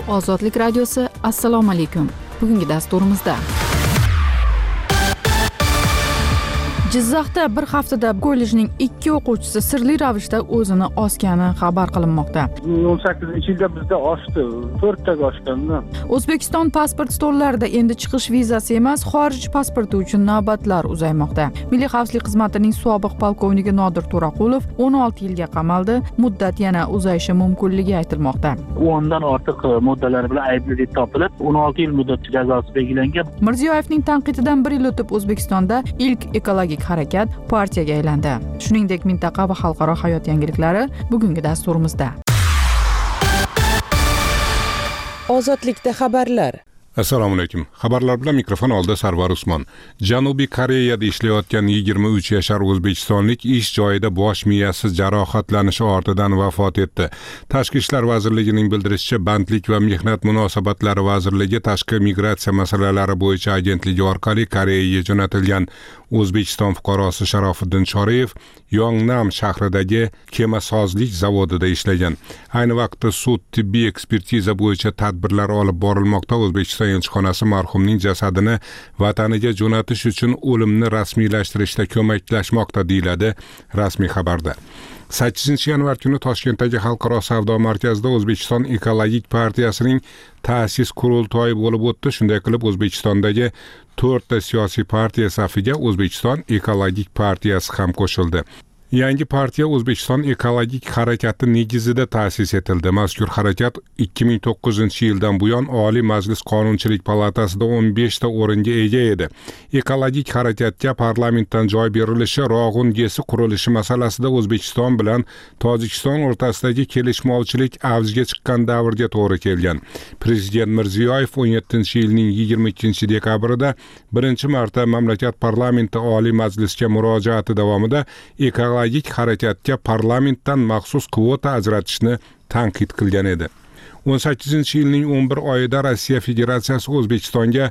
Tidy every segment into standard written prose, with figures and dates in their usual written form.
Ozodlik radiosi, assalomu alaykum. Bugungi dasturimizda Jizzaxda bir haftada kollejning 2 o'quvchisi sirli ravishda o'zini osgani xabar qilinmoqda. 18-yilda bizda oshdi, 4 taga oshganda. O'zbekiston pasport stollarida endi chiqish vizasi emas, xorij pasporti uchun navbatlar uzaymoqda. Milliy xavfsizlik xizmatining sobiq polkovniki Nodir To'raqulov 16 yilga qamaldi. Muddat yana uzayishi mumkinligi aytilmoqda. 10 dan ortiq moddalar bilan aybli deb topilib, 16 yil muddat jazosi belgilangan. Mirziyoyevning tanqididan 1 yil o'tib O'zbekistonda ilk ekologik harakat partiyaga aylandi. Shuningdek, mintaqa va xalqaro hayot yangiliklari bugungi dasturimizda. Ozodlikda xabarlar. Assalomu alaykum. Xabarlar bilan mikrofon oldida Sarvar Usmon. Janubiy Koreyada ishlayotgan 23 yashar o'zbekistonlik ish joyida bosh miyasi jarohatlanishi ortidan vafot etdi. Tashqi ishlar vazirligining bildirishicha, Bandlik va mehnat munosabatlari vazirligi tashqi migratsiya masalalari bo'yicha agentligi orqali Koreyaga jo'natilgan O'zbekiston fuqarosi Sharofiddin Choreyev Yongnam shahridagi kemasozlik zavodida ishlagan. Ayni vaqtda sud tibbiy ekspertiza bo'yicha tadbirlar olib borilmoqda. O'zbekiston elchixonasi marhumning jasadini vataniga jo'natish uchun o'limni rasmiylashtirishda ko'maklashmoqda, deyiladi rasmiy xabarda. 8-yanvar kuni Toshkentdagi Xalqaro savdo markazida O'zbekiston ekologik partiyasining ta'sis qurultoyi bo'lib o'tdi. Shunday qilib, O'zbekistondagi 4 ta siyosiy partiya safiga O'zbekiston ekologik partiyasi ham qo'shildi. Yangi partiya O'zbekiston ekologik harakati negizida ta'sis etildi. Mazkur harakat 2009-yildan buyon Oliy Majlis Qonunchilik palatasida 15 ta o'ringa ega edi. Ekologik harakatga parlamentdan joy berilishi, Rog'un gesi qurilishi masalasida O'zbekiston bilan Tojikiston o'rtasidagi kelishmovchilik avjiga chiqqan davrga to'g'ri kelgan. Prezident Mirziyoyev 17-yilning 22-dekabrida birinchi marta mamlakat parlamenti Oliy Majlisga murojaati davomida ekologik harakatga parlamentdan maxsus kvota ajratishni tanqid qilgan edi. 18-yilning 11 oyida Rossiya Federatsiyasi O'zbekistonga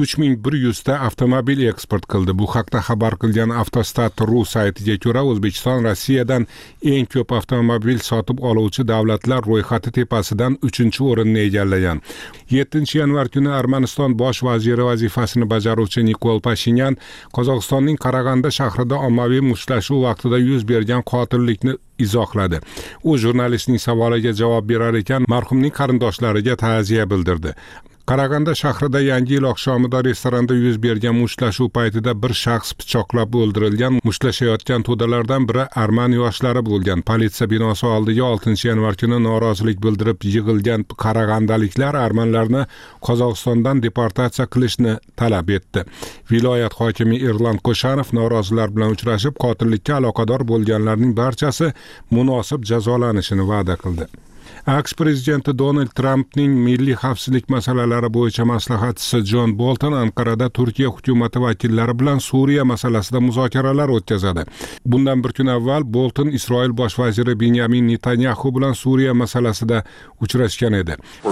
3100 ta avtomobil eksport qildi. Bu haqda xabar qilgan Avtostat.ru saytiga ko'ra, O'zbekiston Rossiyadan eng ko'p avtomobil sotib oluvchi davlatlar ro'yxati tepasidan 3-o'rinni egallagan. 7-yanvar kuni Armaniston bosh vaziri vazifasini bajaruvchi Nikol Pashinyan Qozog'istonning Qarag'anda shahrida ommaviy mushtlashuv vaqtida yuz bergan qotillikni izohladi. U jurnalistning savoliga javob berar ekan, marhumning qarindoshlariga ta'ziya bildirdi. Qarag'anda shahrida Yangi yil oqshomida restoranda yuz bergan mushtlashuv paytida bir shaxs pichoqlab o'ldirilgan. Mushtlashayotgan to'dalardan biri arman yoshlari bo'lgan. Politsiya binosi oldiga 6-yanvar kuni norozilik bildirib yig'ilgan qarag'andaliklar armanlarni Qozog'istondan deportatsiya qilishni talab etdi. Viloyat hokimi Erlan Qo'shanov norozilar bilan uchrashib, qotillikka aloqador bo'lganlarning barchasi munosib jazolanishini va'da qildi. AQSh prezidenti Donald Trampning milliy xavfsizlik masalalari bo'yicha maslahatchisi John Bolton Anqarada Turkiya hukumati vakillari bilan Suriya masalasida muzokaralar o'tkazadi. Bundan bir kun avval Bolton Isroil bosh vaziri Benjamin Netanyahu bilan Suriya masalasida uchrashgan edi.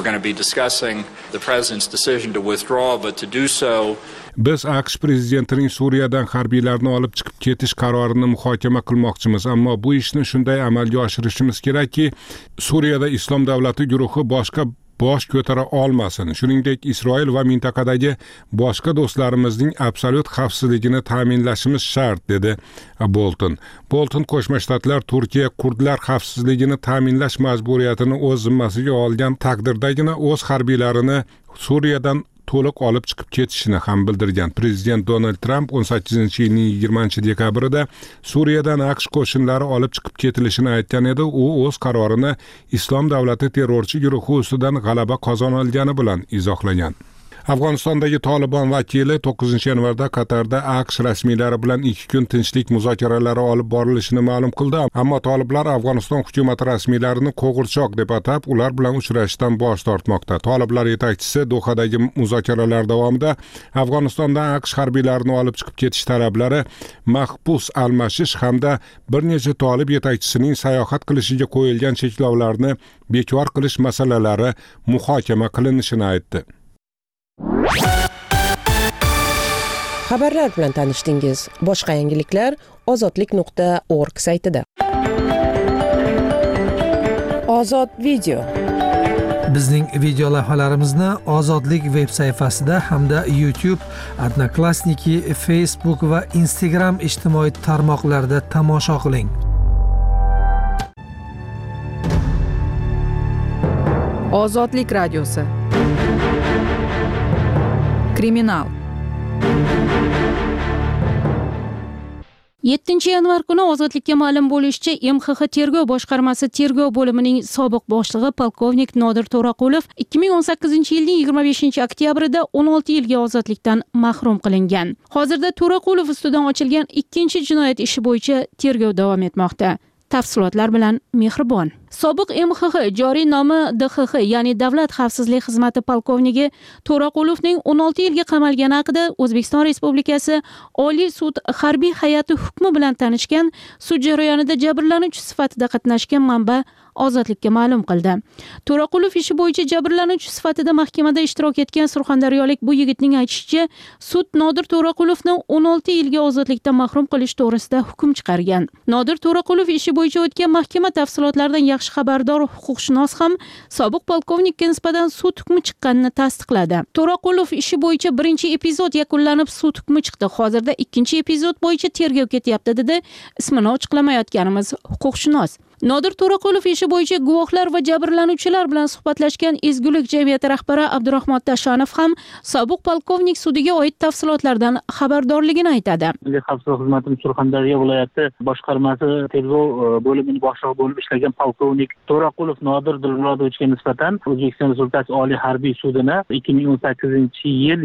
Biz AQSh prezidentining Suriyadan harbiylarni olib chiqib ketish qarorini muhokama qilmoqchimiz, ammo bu ishni shunday amalga oshirishimiz kerakki, Suriyada Islom davlati guruhi bosh ko'tara olmasin. Shuningdek, Isroil va mintaqadagi boshqa do'stlarimizning absolyut xavfsizligini ta'minlashimiz shart, dedi Bolton. Bolton Qo'shma Shtatlar Turkiya kurdlar xavfsizligini ta'minlash majburiyatini o'z zimmasiga olgan taqdirdagina o'z harbiylarini Suriyadan to'liq olib chiqib ketishini ham bildirgan. Prezident Donald Trump 18-yilning 20-dekabrida Suriyadan AQSh qo'shinlari olib chiqib ketilishini aytgan edi. U o'z qarorini Islom davlati terrorchi guruhi ustidan g'alaba qozonilgani bilan izohlagan. Afg'onistondagi Tolibon vakili 9-yanvarda Qatarda AQSh rasmiylari bilan 2 kun tinchlik muzokaralari olib borilishini ma'lum qildi. Ammo toliblar Afg'oniston hukumati rasmiylarini qo'g'irchoq deb atab, ular bilan uchrashishdan bosh tortmoqda. Toliblar yetakchisi Dohadagi muzokaralar davomida Afg'onistondan AQSh harbiylarini olib chiqib ketish talablari, mahbus almashish hamda bir necha tolib yetakchisining sayohat qilishiga qo'yilgan cheklovlarni bekor qilish masalalari muhokama qilinishini aytdi. Xabarlar bilan tanishdingiz. Boshqa yangiliklar ozodlik.org saytida. Ozod video. Bizning video lavhalarimizni Ozodlik veb sayfasida hamda YouTube, Odnoklassniki, Facebook va Instagram ijtimoiy tarmoqlarida tomosha qiling. Ozodlik radiosi. Kriminal. 7 yanvar kuni Ozodlikka ma'lum bo'lishicha, MXX tergov boshqarmasi tergov bo'limining sobiq boshlig'i polkovnik Nodir To'raqulov 2018-yilning 25-oktyabrida 16 yilga ozodlikdan mahrum qilingan. Hozirda To'raqulov ustidan ochilgan ikkinchi jinoyat ishi bo'yicha tergov davom etmoqda. Tafsilotlar bilan Mehribon. Sobiq MXX joriy nomi DXX, ya'ni Davlat xavfsizlik xizmati polkovnigi To'raqulovning 16 yilga qamalgani haqida O'zbekiston Respublikasi Oliy sud harbiy hay'ati hukmi bilan tanishgan sud jarayonida jabrlanuvchi sifatida qatnashgan manba Ozodlikka ma'lum qildi. To'raqulov ishi bo'yicha jabrlanuvchi sifatida mahkamada ishtirok etgan surxondaryolik bu yigitning aytishicha, sud Nodir To'raqulovni 16 yilga ozodlikdan mahrum qilish to'g'risida hukm chiqargan. Nodir To'raqulov ishi bo'yicha o'tgan mahkama tafsilotlaridan yaxshi xabardor huquqshunos ham sobiq polkovnikka nisbatan sud hukmi chiqqanini tasdiqladi. To'raqulov ishi bo'yicha birinchi epizod yakunlanib sud hukmi chiqdi. Hozirda ikkinchi epizod bo'yicha tergov ketyapti, dedi ismini ochiqlamayotganimiz huquqshunos. Nodir To'raqulov ishi bo'yicha guvohlar va jabrlanuvchilar bilan suhbatlashgan Ezgulik jamiyati rahbari Abdurahmon Tashanov ham sobiq polkovnik sudiga oid tafsilotlardan xabardorligini aytadi. Milliy xavfsizlik xizmati Surxondaryo viloyati boshqarmasi tergov bo'limining boshlig'i bo'lib ishlagan polkovnik To'raqulov Nodir Dilmurodovichga nisbatan O'zbekiston Respublikasi Oliy harbiy sudini 2018-yil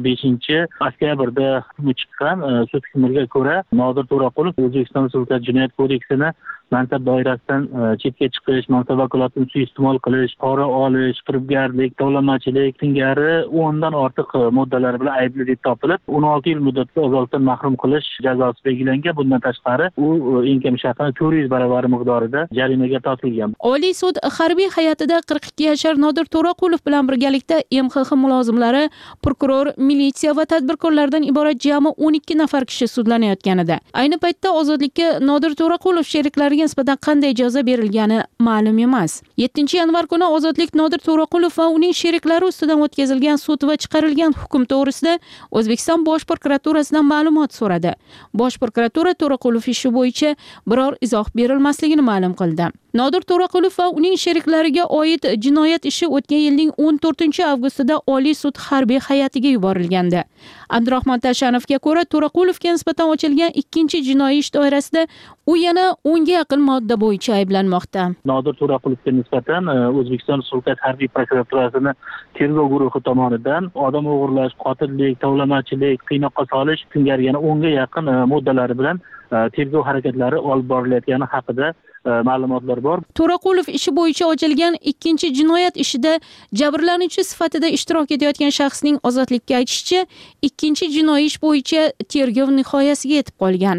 25-oktyabrda hukmi chiqqan. Sud hukmiga ko'ra Nodir To'raqulov O'zbekiston Respublikasi Jinoyat kodeksining mansab doirasidan chetga chiqish, mansab vakolatini suiiste'mol qilish, pora olish, firibgarlik, tovlamachilik singari 10 dan ortiq moddalar bilan aybli deb topilib, 16 yil muddatga ozodlikdan mahrum qilish jazosi belgilangan. Bundan tashqari, u eng kam shartda 400 baravar miqdorida jarimaga tortilgan. Oliy sud harbiy hay'atida 42 yashar Nodir To'raqulov bilan birgalikda MXX mulozimlari, prokuror, militsiya va tadbirkorlardan iborat jami 12 nafar kishi sudlanayotganida. Ayni paytda ozodlikka Nodir To'raqulov sheriklariga nisbatan qanday jazo berilgani ma'lum emas. 7 yanvar kuni ozodlik Nodir To'raqulov va uning sheriklari ustidan o'tkazilgan sud va chiqarilgan hukm to'g'risida O'zbekiston Bosh prokuraturasidan ma'lumot so'radi. Bosh prokuratura To'raqulov ishi bo'yicha biror izoh berilmasligini ma'lum qildi. Nodir To'raqulov va uning sheriklariga oid jinoyat ishi o'tgan yilning 14-avgustida Oliy sud harbiy hay'atiga yuborilgandi. Abdurahmon Tashanovga ko'ra, To'raqulovga nisbatan ochilgan ikkinchi jinoiy ish doirasida u yana 10 ga yaqin modda bo'yicha ayblanmoqda. Nodir To'raqulovga nisbatan O'zbekiston Respublikasi harbiy prokuraturasining tergov guruhi tomonidan odam o'g'irlash, qotillik, tovlamachilik, qiynoqqa solish singari yana 10 ga yaqin moddalari bilan tergov harakatlari olib borilayotgani haqida ma'lumotlar bor. To'raqulov ishi bo'yicha ochilgan ikkinchi jinoyat ishida jabrlanuvchi sifatida ishtirok etayotgan shaxsning ozodlikka aytishicha, ikkinchi jinoiy ish bo'yicha tergov nihoyasiga yetib qolgan.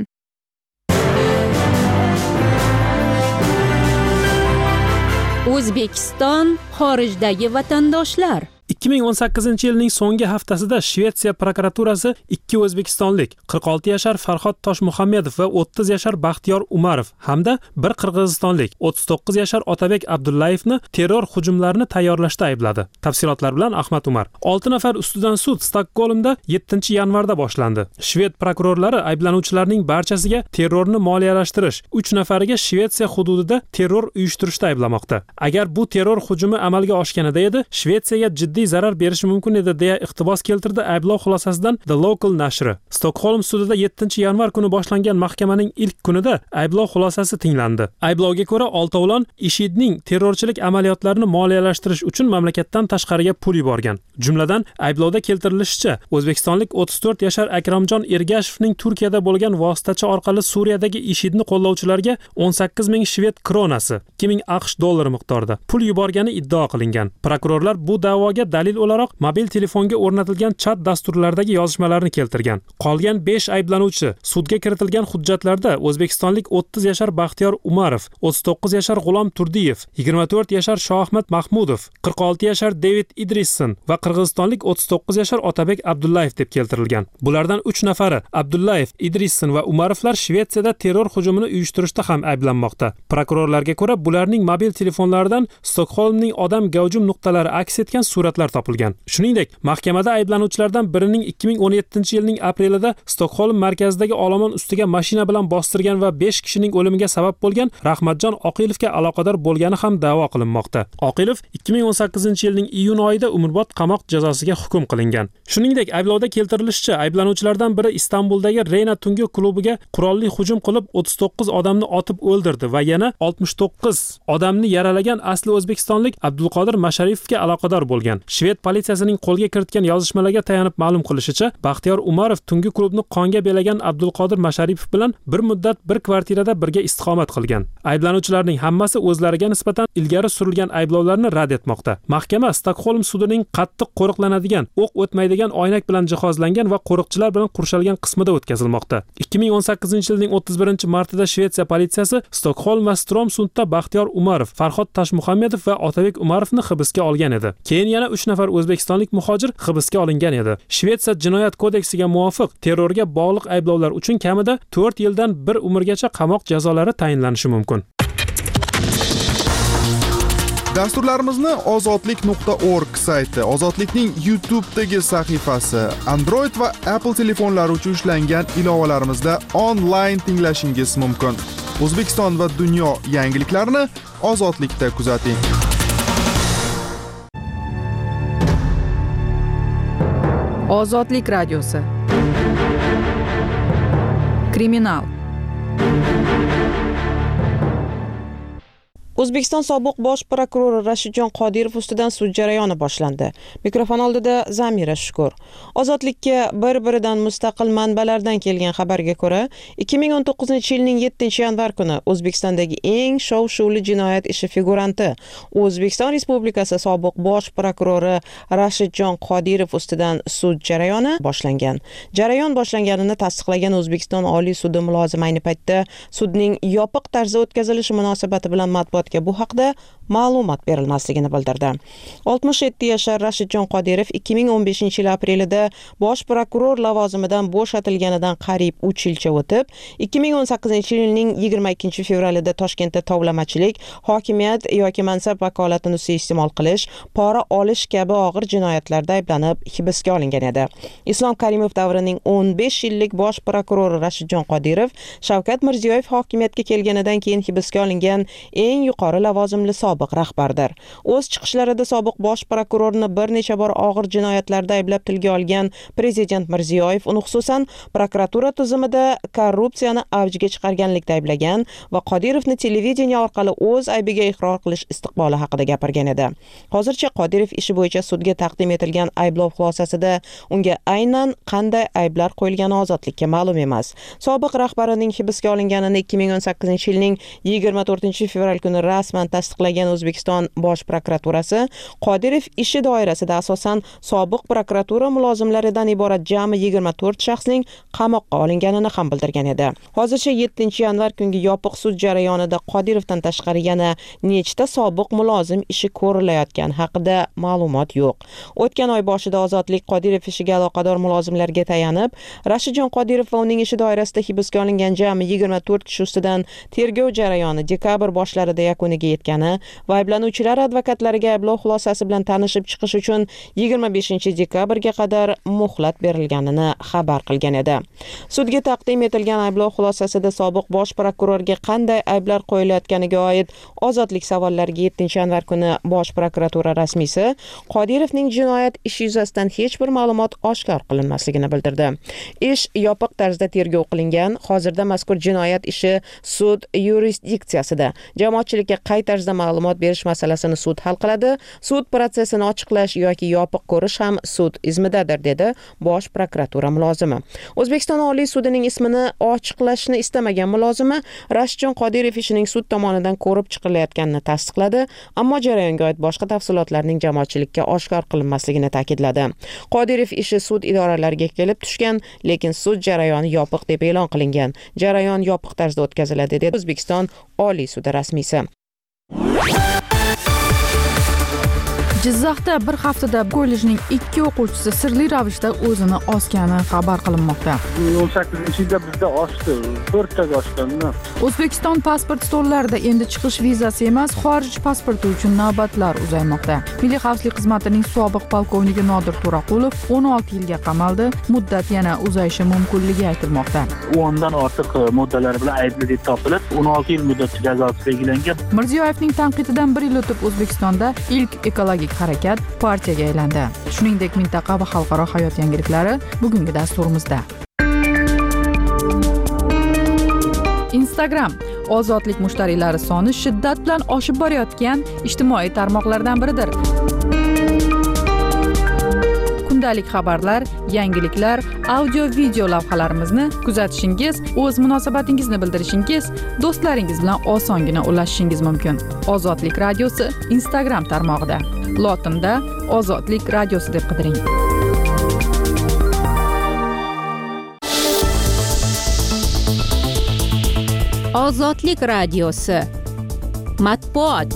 O'zbekiston xorijdagi vatandoshlar. 2018-yilning so'nggi haftasida Shvetsiya prokuraturasi 2 o'zbekistonlik 46 yashar Farhod Toshmuhammedov va 30 yashar Baxtiyor Umarov hamda bir qirg'izistonlik 39 yashar Otabek Abdullayevni terror hujumlarini tayyorlashda aybladi. Tafsilotlar bilan Ahmad Umar. 6 nafar ustidan sud Stokgolmda 7 yanvarda boshlandi. Shved prokurorlari ayblanuvchilarning barchasiga terrorni moliyalashtirish, 3 nafariga Shvetsiya hududida terror uyushtirishda ayblamoqda. Agar bu terror hujumi amalga oshganida edi, Shvetsiyaga jiddiy zarar berishi mumkin edi deya iqtibos keltirdi ayblov xulosasidan The Local nashri. Stokholm sudida 7 yanvar kuni boshlangan mahkamaning ilk kunida ayblov xulosasi tinglandi. Ayblovga ko'ra, oltovlon IShIDning terrorchilik amaliyotlarini moliyalashtirish uchun mamlakatdan tashqariga pul yuborgan. Jumladan, ayblovda keltirilishicha, o'zbekistonlik 34 yashar Akramjon Ergashevning Turkiyada bo'lgan vositachi orqali Suriyadagi IShIDni qo'llovchilarga 18 ming shved kronasi, 2000 AQSh dollari miqdorida pul yuborgani iddao qilingan. Prokurorlar bu da'voga sudga dalil o'laroq mobil telefonga o'rnatilgan chat dasturlaridagi yozishmalarni keltirgan. Qolgan 5 ayblanuvchi sudga kiritilgan hujjatlarda o'zbekistonlik 30 yashar Baxtiyor Umarov, 39 yashar G'ulom Turdiyev, 24 yashar Shoahmad Mahmudov, 46 yashar David Idrisson va qirg'izistonlik 39 yashar Otabek Abdullayev deb keltirilgan. Bulardan 3 nafari Abdullayev, Idrisson va Umarovlar Shvetsiyada terror hujumini uyushtirishda ham ayblanmoqda. Prokurorlarga ko'ra, bularning mobil telefonlaridan Stokholmning odam gavjum nuqtalari aks etgan suratlar topilgan. Shuningdek, mahkamada ayblanuvchilardan birining 2017-yilning aprelida Stokholm markazidagi olomon ustiga mashina bilan bostirgan va 5 kishining o'limiga sabab bo'lgan Rahmatjon Oqilovga aloqador bo'lgani ham da'vo qilinmoqda. Oqilov 2018-yilning iyun oyida umrbod qamoq jazosiga hukm qilingan. Shuningdek, ayblovda keltirilishicha, ayblanuvchilardan biri Istanbuldagi Reyna tungi klubiga qurolli hujum qilib 39 odamni otib o'ldirdi va yana 69 odamni yaralagan asli o'zbekistonlik Abdulqodir Masharifovga aloqador bo'lgan. Shved politsiyasining qo'lga kiritgan yozishmalarga tayanib ma'lum qilishicha, Baxtiyor Umarov tungi klubni qonga belagan Abdulqodir Masharifov bilan bir muddat bir kvartirada birga istiqomat qilgan. Ayblanuvchilarning hammasi o'zlariga nisbatan ilgari surilgan ayblovlarni rad etmoqda. Mahkama Stokholm sudining qattiq qo'riqlanadigan, o'q o'tmaydigan oynak bilan jihozlangan va qo'riqchilar bilan qurshalgan qismida o'tkazilmoqda. 2018-yilning 31-martida Shvetsiya politsiyasi Stokholm va Stromsundda Baxtiyor Umarov, Farhod Toshmuhammedov va Otabek Umarovni hibsga olgan edi. Keyin yana 3 nafar o'zbekistonlik muhojir hibsga olingan edi. Shvetsiya jinoyat kodeksiga muvofiq terrorga bog'liq ayblovlar uchun kamida 4 yildan 1 umrgacha qamoq jazolari tayinlanishi mumkin. Dasturlarimizni ozodlik.org sayti, Ozodlikning YouTube'dagi sahifasi, Android va Apple telefonlari uchun ishlangan ilovalarimizda onlayn tinglashingiz mumkin. O'zbekiston va dunyo yangiliklarini Ozodlikda kuzating. Ozodlik radiosi. Kriminal. O'zbekiston sobiq bosh prokurori Rashidjon Qodirov ustidan sud jarayoni boshlandi. Mikrofon oldida Zamira Shukur. Ozodlikka bir-biridan mustaqil manbalardan kelgan xabarga ko'ra, 2019-yilning 7-yanvar kuni O'zbekistondagi eng shov-shuvli jinoyat ishi figuranti, O'zbekiston Respublikasi sobiq bosh prokurori Rashidjon Qodirov ustidan sud jarayoni boshlangan. Jarayon boshlanganini tasdiqlagan O'zbekiston Oliy sudi mulozimi ayni paytda sudning yopiq tarzda o'tkazilishi munosabati bilan matbuot bu haqda ma'lumot berilmasligini bildirdi. 67 yashar Rashidjon Qodirov 2015-yil aprelida bosh prokuror lavozimidan bo'shatilganidan qariyb 3 yilcha o'tib, 2018-yilning 22-fevralida Toshkentda tovlamachilik, hokimiyat yoki mansab vakolatini suiiste'mol qilish, pora olish kabi og'ir jinoyatlarda ayblanib hibsga olingan edi. Islom Karimov davrining 15 yillik bosh prokurori Rashidjon Qodirov Shavkat Mirziyoyev hokimiyatga kelganidan keyin hibsga olingan eng yuqori lavozimli sobiq rahbardir. O'z chiqishlarida sobiq bosh prokurorni bir necha bor og'ir jinoyatlarda ayblab tilga olgan Prezident Mirziyoyev uni xususan prokuratura tizimida korrupsiyani avjiga chiqarganlikda ayblagan va Qodirovni televideniya orqali o'z aybiga iqror qilish istiqboli haqida gapirgan edi. Hozircha Qodirov ishi bo'yicha sudga taqdim etilgan ayblov xulosasida unga aynan qanday ayblar qo'yilgani ozodlikka ma'lum emas. Sobiq rahbarining hibsga olinganini 2018-yilning 24-fevral kuni rasman tasdiqlagan O'zbekiston bosh prokuraturasi Qodirov ishi doirasida asosan sobiq prokuratura mulozimlaridan iborat jami 24 shaxsning qamoqqa olinganini ham bildirgan edi. Hozircha 7-yanvar kungi yopiq sud jarayonida Qodirovdan tashqari yana nechta sobiq mulozim ishi ko'rilayotgani haqida ma'lumot yo'q. O'tgan oy boshida Ozodlik Qodirov ishiga aloqador mulozimlarga tayanib, Rashidjon Qodirov va uning ishi doirasida hibsga olingan jami 24 kishi ustidan tergov jarayoni dekabr boshlarida yakuniga yetgani va ayblanuvchilar advokatlariga ayblov xulosasi bilan tanishib chiqish uchun 25-dekabrga qadar muhlat berilganini xabar qilgan edi. Sudga taqdim etilgan ayblov xulosasida sobiq bosh prokurorga qanday ayblar qo'yilayotganiga oid ozodlik savollariga 7-yanvar kuni bosh prokuratura rasmiysi Qodirovning jinoyat ishi yuzasidan hech bir ma'lumot oshkor qilinmasligini bildirdi. Ish yopiq tarzda tergov qilingan. Hozirda mazkur jinoyat ishi sud yurisdiksiyasida. Jamoatchilik publikaga qay tarzda ma'lumot berish masalasini sud hal qiladi. Sud protsessini ochiqlash yoki yopiq ko'rish ham sud izmidadir, dedi Bosh prokuratura mulozimi. O'zbekiston Oliy sudining ismini ochiqlashni istamagan mulozimi Rashidjon Qodirov ishining sud tomonidan ko'rib chiqilayotganini tasdiqladi, ammo jarayonga oid boshqa tafsilotlarning jamoatchilikka oshkor qilinmasligini ta'kidladi. Qodirov ishi sud idoralariga kelib tushgan, lekin sud jarayoni yopiq deb e'lon qilingan. Jarayon yopiq tarzda o'tkaziladi, dedi O'zbekiston Oliy sudi rasmiysi. Jizzaxda bir haftada kollejning 2 o'quvchisi sirli ravishda o'zini osgani xabar qilinmoqda. 18-yilda bizda oshdi, 4 taga oshganda. O'zbekiston pasport stollarida endi chiqish vizasi emas, xorij pasporti uchun navbatlar uzaymoqda. Milliy xavfsizlik xizmatining sobiq polkovniki Nodir To'raqulov 16 yilga qamaldi. Muddat yana uzayishi mumkinligi aytilmoqda. 10 dan ortiq moddalar bilan aybli deb topilib, 16 yil muddatli jazosi belgilangan. Mirziyoyevning tanqididan 1 yil o'tib O'zbekistonda ilk ekologik harakat partiyaga aylandi. Shuningdek, mintaqa va xalqaro hayot yangiliklari bugungi dasturimizda. Instagram ozodlik mushtariylari soni shiddat bilan oshib borayotgan ijtimoiy tarmoqlardan biridir. Kundalik xabarlar, yangiliklar, audio-video lavhalarimizni kuzatishingiz, o'z munosabatingizni bildirishingiz, do'stlaringiz bilan osongina ulashishingiz mumkin. Ozodlik radiosi Instagram tarmog'ida. Lotinda Ozodlik radiosi deb qidiring. Ozodlik radiosi. Matbuot.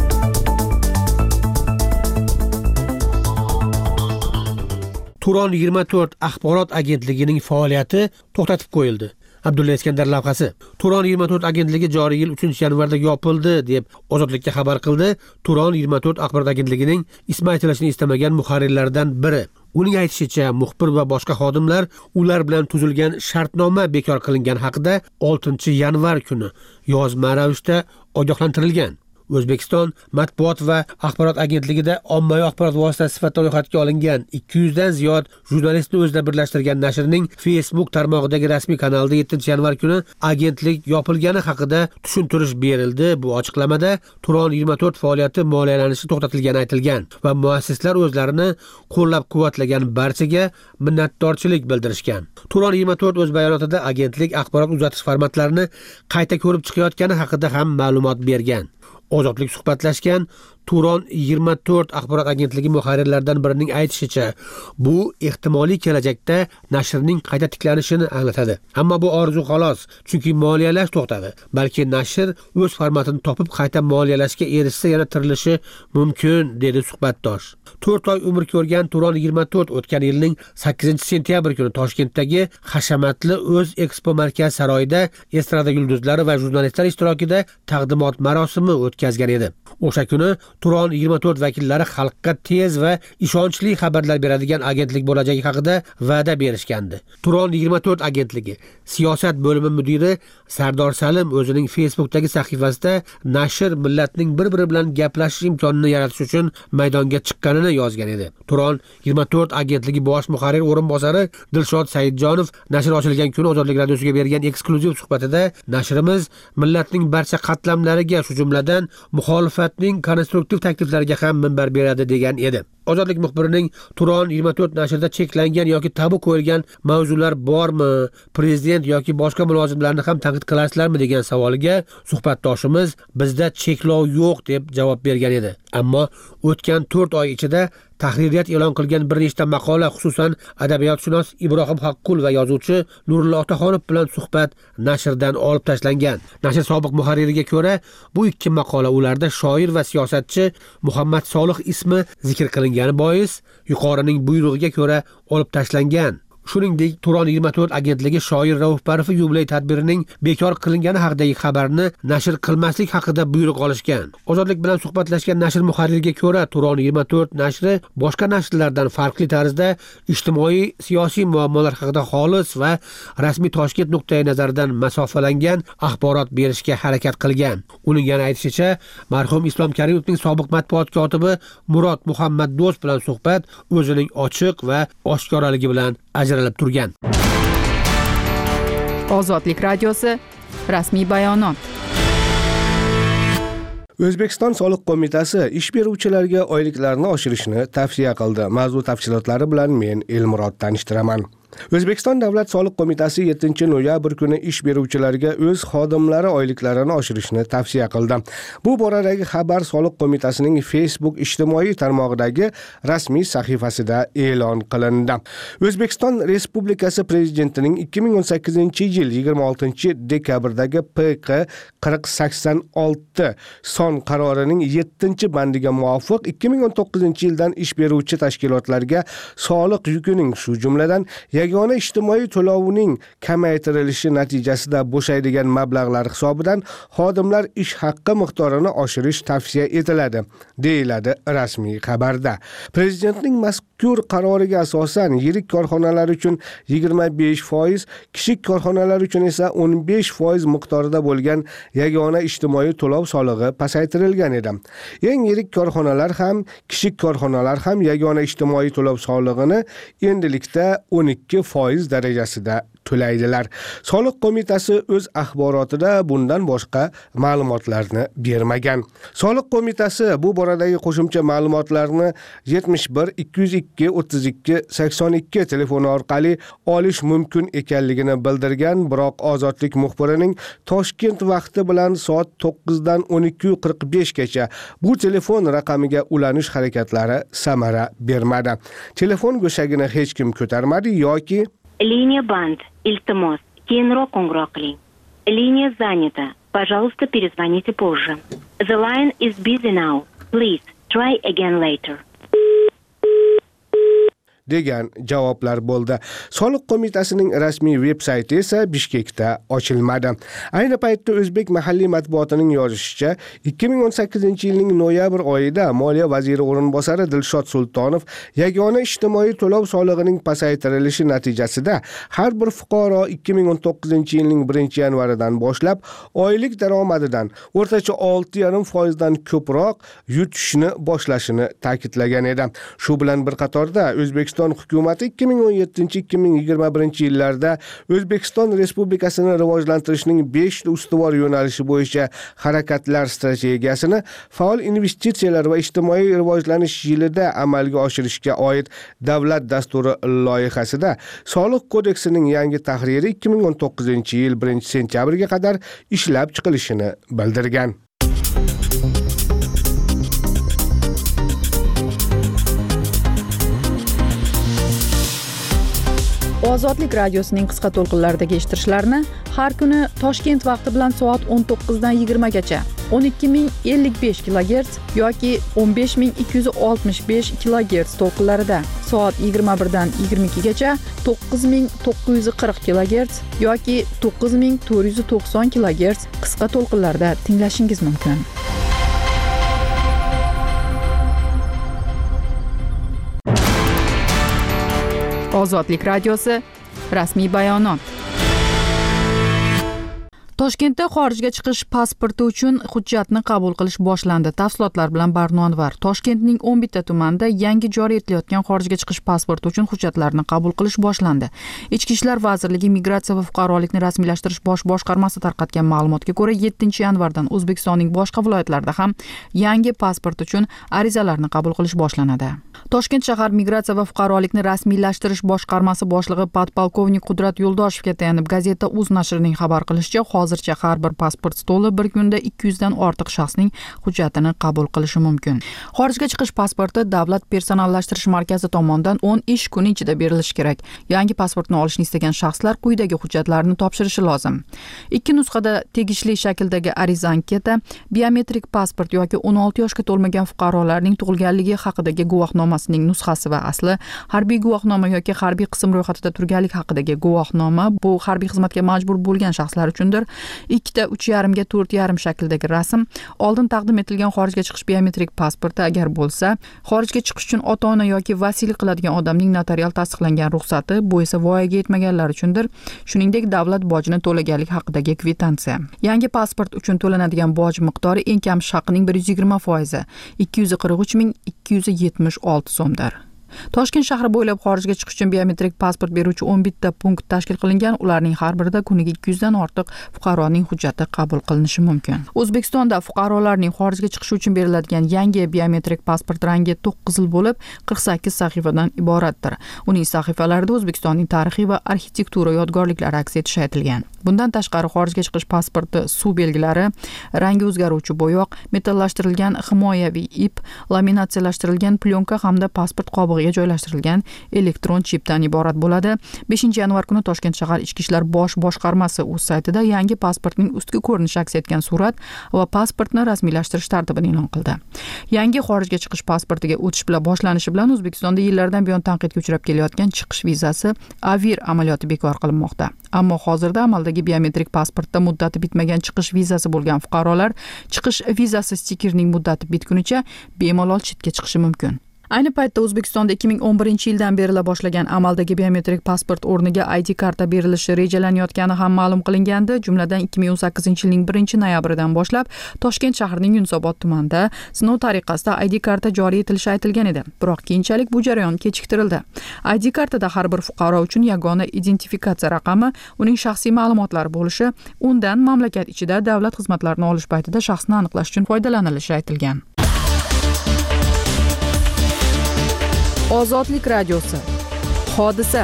Turon 24 axborot agentligining faoliyati to'xtatib qo'yildi. Abdulla Iskandar lavhasi. Turon 24 agentligi joriy yil 3-yanvarda yopildi deb Ozodlikka xabar qildi. Turon 24 axborot agentligining ismi aytilishini istamagan muharrirlardan biri. Uning aytishicha, muxbir va boshqa xodimlar ular bilan tuzilgan shartnoma bekor qilingan haqida 6-yanvar kuni yozma ravishda ogohlantirilgan. O'zbekiston Matbuot va axborot agentligida ommaviy axborot vositasi sifatida ro'yxatga olingan 200 dan ziyod jurnalistni o'zida birlashtirgan nashrning Facebook tarmog'idagi rasmiy kanalida 7-yanvar kuni agentlik yopilgani haqida tushuntirish berildi. Bu ochiqlamada Turon 24 faoliyati moliyalanishi to'xtatilgani aytilgan va muassislar o'zlarini qo'llab-quvvatlagan barchaga minnatdorchilik bildirishgan. Turon 24 o'z bayonotida agentlik axborot uzatish formatlarini qayta ko'rib chiqayotgani haqida ham ma'lumot bergan. Ozodlik suhbatlashgan Turon 24 axborot agentligi muharrirlaridan birining aytishicha, bu ehtimoliy kelajakda nashrning qayta tiklanishini anglatadi. Ammo bu orzu xolos, chunki moliyalash to'xtadi. Balki nashr o'z formatini topib qayta moliyalashga erishsa yana tirilishi mumkin, dedi suhbatdosh. 4 oy umr ko'rgan Turon 24 o'tgan yilning 8-sentyabr kuni Toshkentdagi hashamatli o'z ekspo markaz saroyida estrada yulduzlari va jurnalistlar ishtirokida taqdimot marosimi o'tkazgan edi. O'sha kuni Turon 24 vakillari xalqqa tez va ishonchli xabarlar beradigan agentlik bo'lajagi haqida va'da berishgandi. Turon 24 agentligi siyosat bo'limi mudiri Sardor Salim o'zining Facebook'dagi sahifasida nashr millatning bir-biri bilan gaplashish imkonini yaratish uchun maydonga chiqqanini yozgan edi. Turon 24 agentligi bosh muharrir o'rinbosari Dilshod Saidjonov nashr ochilgan kuni Ozodlik radiosiga bergan eksklyuziv suhbatida nashrimiz millatning barcha qatlamlariga, shu jumladan muxolifatning konstruktiv takliflariga ham minbar beradi degan edi. Ozodlik muxbirining Turon 24 nashrida cheklangan yoki tabu qo'yilgan mavzular bormi? Prezident yoki boshqa mulozimlarni ham tanqid qilasizlarmi degan savoliga suhbatdoshimiz bizda cheklov yo'q deb javob bergan edi. Ammo o'tgan 4 oy ichida tahririyat e'lon qilgan bir nechta maqola, xususan adabiyotshunos Ibrohim Haqqul va yozuvchi Nurullo Otaxonov bilan suhbat nashrdan olib tashlangan. Nashr sobiq muharririga ko'ra, bu 2 maqola ularda shoir va siyosatchi Muhammad Solih ismi zikr qilingani bois yuqorining buyrug'iga ko'ra olib tashlangan. Shuningdek, Turon 24 agentligi shoir Rauf Parfi yubiley tadbirining bekor qilingani haqidagi xabarni nashr qilmaslik haqida buyruq olishgan. Ozodlik bilan suhbatlashgan nashr muharririga ko'ra, Turon 24 nashri boshqa nashrlardan farqli tarzda ijtimoiy siyosiy muammolar haqida xolis va rasmiy Toshkent nuqtai nazaridan masofalangan axborot berishga harakat qilgan. Uning yana aytishicha, marhum Islom Karimovning sobiq matbuot kotibi Murod Muhammad Do'st bilan suhbat o'zining ochiq va oshkoraligi bilan ajralib turgan. Ozodlik radiosi rasmiy bayonot. O'zbekiston soliq qo'mitasi ish beruvchilarga oyliklarni oshirishni tavsiya qildi. Mavzu tafsilotlari bilan men Elmurod tanishtiraman. O'zbekiston Davlat soliq qo'mitasi 7-noyabr kuni ish beruvchilarga o'z xodimlari oyliklarini oshirishni tavsiya qildi. Bu boradagi xabar soliq qo'mitasining Facebook ijtimoiy tarmog'idagi rasmiy sahifasida e'lon qilindi. O'zbekiston Respublikasi Prezidentining 2018-yil 26-dekabrdagi PQ 4086 son qarorining 7-bandiga muvofiq 2019-yildan ish beruvchi tashkilotlarga soliq yukining, shu jumladan yagona ijtimoiy to'lovining kamaytirilishi natijasida bo'shaydigan mablag'lar hisobidan xodimlar ish haqqi miqdorini oshirish tavsiya etiladi, deyiladi rasmiy xabarda. Prezidentning mazkur qaroriga asosan yirik korxonalar uchun 25%, kichik korxonalar uchun esa 15% miqdorida bo'lgan yagona ijtimoiy to'lov solig'i pasaytirilgan edi. Eng yirik korxonalar ham, kichik korxonalar ham yagona ijtimoiy to'lov solig'ini endilikda 12% darajasida to'laydilar. Soliq qo'mitasi o'z axborotida bundan boshqa ma'lumotlarni bermagan. Soliq qo'mitasi bu boradagi qo'shimcha ma'lumotlarni 71 202 32 82 telefoni orqali olish mumkin ekanligini bildirgan, biroq Ozodlik muxbirining Toshkent vaqti bilan soat 9 dan 12:45 gacha bu telefon raqamiga ulanish harakatlari samara bermadi. Telefon go'shagini hech kim ko'tarmadi yoki Liniya band, iltimos, keyinroq qo'ng'iroq qiling. Liniya занята. Пожалуйста, перезвоните позже. The line is busy now. Please try again later. degan javoblar bo'ldi. Soliq qo'mitasining rasmiy veb-sayti esa Bishkekda ochilmadi. Ayni paytda o'zbek mahalliy matbuotining yozishicha, 2018-yilning noyabr oyida Moliya vaziri o'rinbosari Dilshod Sultonov yagona ijtimoiy to'lov solig'ining pasaytirilishi natijasida har bir fuqaro 2019-yilning 1-yanvaridan boshlab oylik daromadidan o'rtacha 6,5% dan ko'proq yutishni boshlashini ta'kidlagan edi. Shu bilan bir qatorda O'zbekiston hukumati 2017-2021 yillarda O'zbekiston Respublikasini rivojlantirishning 5 ustuvor yo'nalishi bo'yicha harakatlar strategiyasini faol investitsiyalar va ijtimoiy rivojlanish yilida amalga oshirishga oid davlat dasturi loyihasida Soliq kodeksining yangi tahriri 2019-yil 1-sentyabrga qadar ishlab chiqilishini bildirgan. Ozodlik radiosining qisqa to'lqinlaridagi eshittirishlarni har kuni Toshkent vaqti bilan soat 19 dan 20 gacha 12055 kHz yoki 15265 kHz to'lqinlarida, soat 21 dan 22 gacha 9940 kHz yoki 9490 kHz qisqa to'lqinlarda tinglashingiz mumkin. Ozodlik radiosi rasmiy bayonot. Toshkentda xorijga chiqish pasporti uchun hujjatni qabul qilish boshlandi. Tafsilotlar bilan Barno Anvar. Toshkentning 11 ta tumanida yangi joriy etilayotgan xorijga chiqish pasporti uchun hujjatlarni qabul qilish boshlandi. Ichki ishlar vazirligi Migratsiya va fuqarolikni rasmiylashtirish bosh boshqarmasi tarqatgan ma'lumotga ko'ra, 7-yanvardan O'zbekistonning boshqa viloyatlarida ham yangi pasport uchun arizalarni qabul qilish boshlanadi. Toshkent shahar Migratsiya va fuqarolikni rasmiylashtirish boshqarmasi boshlig'i podpolkovnik Qudrat Yo'ldoshevga tayanib gazeta Uz nashrining xabar qilishicha, hozircha har bir pasport stoli bir kunda 200 dan ortiq shaxsning hujjatini qabul qilishi mumkin. Xorijga chiqish pasporti Davlat personallashtirish markazi tomonidan 10 ish kuni ichida berilishi kerak. Yangi pasportni olishni istagan shaxslar quyidagi hujjatlarni topshirishi lozim. 2 nusxada tegishli shakldagi ariza anketa, biometrik pasport yoki 16 yoshga to'lmagan fuqarolarning tug'ilganligi haqidagi guvohnomasining nusxasi va asli, harbiy guvohnoma yoki harbiy qism ro'yxatida turganlik haqidagi guvohnoma, bu harbiy xizmatga majbur bo'lgan shaxslar uchundir. 2 ta 3,5 ga 4,5 shakldagi rasm, oldin taqdim etilgan xorijga chiqish biometrik pasporti agar bo'lsa, xorijga chiqish uchun ota-ona yoki vasiylik qiladigan odamning notarial tasdiqlangan ruxsati, bu esa voyaga yetmaganlar uchundir. Shuningdek, davlat bojini to'laganlik haqidagi kvitansiya. Yangi pasport uchun to'lanadigan boj miqdori eng kam haqining 120%, 243.276 so'mdir. Toshkent shahri bo'ylab xorijga chiqish uchun biometrik pasport beruvchi 11 ta punkt tashkil qilingan. Ularning har birida kuniga 200 dan ortiq fuqaroning hujjati qabul qilinishi mumkin. O'zbekistonda fuqarolarning xorijga chiqishi uchun beriladigan yangi biometrik pasport rangi to'q qizil bo'lib, 48 sahifadan iboratdir. Uning sahifalarida O'zbekistonning tarixiy va arxitektura yodgorliklari aks etishi aytilgan. Bundan tashqari xorijga chiqish pasporti suv belgilari, rangi o'zgaruvchi bo'yoq, metallashtirilgan himoyaviy ip, laminatsiyalashtirilgan plyonka hamda pasport qobig'iga joylashtirilgan elektron chipdan iborat bo'ladi. 5-yanvar kuni Toshkent shahar Ichki ishlar bosh boshqarmasi o'z saytida yangi pasportning ustki ko'rinishi aks etgan surat va pasportni rasmiylashtirish tartibini e'lon qildi. Yangi xorijga chiqish pasportiga o'tish bilan boshlanishi bilan O'zbekistonda yillardan buyon tanqidga uchrab kelayotgan chiqish vizasi AVIR amaliyoti bekor qilinmoqda. Ammo hozirda amaldagi biometrik pasportda muddati bitmagan chiqish vizasi bo'lgan fuqarolar chiqish vizasi stikerining muddati bitgunicha bemalol chetga chiqishi mumkin. Ayni paytda O'zbekistonda 2011-yildan beri boshlagan amaldagi biometrik pasport o'rniga ID karta berilishi rejalanayotgani ham ma'lum qilingandi. Jumladan 2018-yilning 1-noyabridan boshlab Toshkent shahrining Yunusobod tumanida sinov tariqasida ID karta joriy etilishi aytilgan edi. Biroq keyinchalik bu jarayon kechiktirildi. ID kartada har bir fuqaro uchun yagona identifikatsiya raqami, uning shaxsiy ma'lumotlari bo'lishi, undan mamlakat ichida davlat xizmatlarini olish paytida shaxsni aniqlash uchun foydalanilishi aytilgan. Ozodlik radiosi. Hodisa.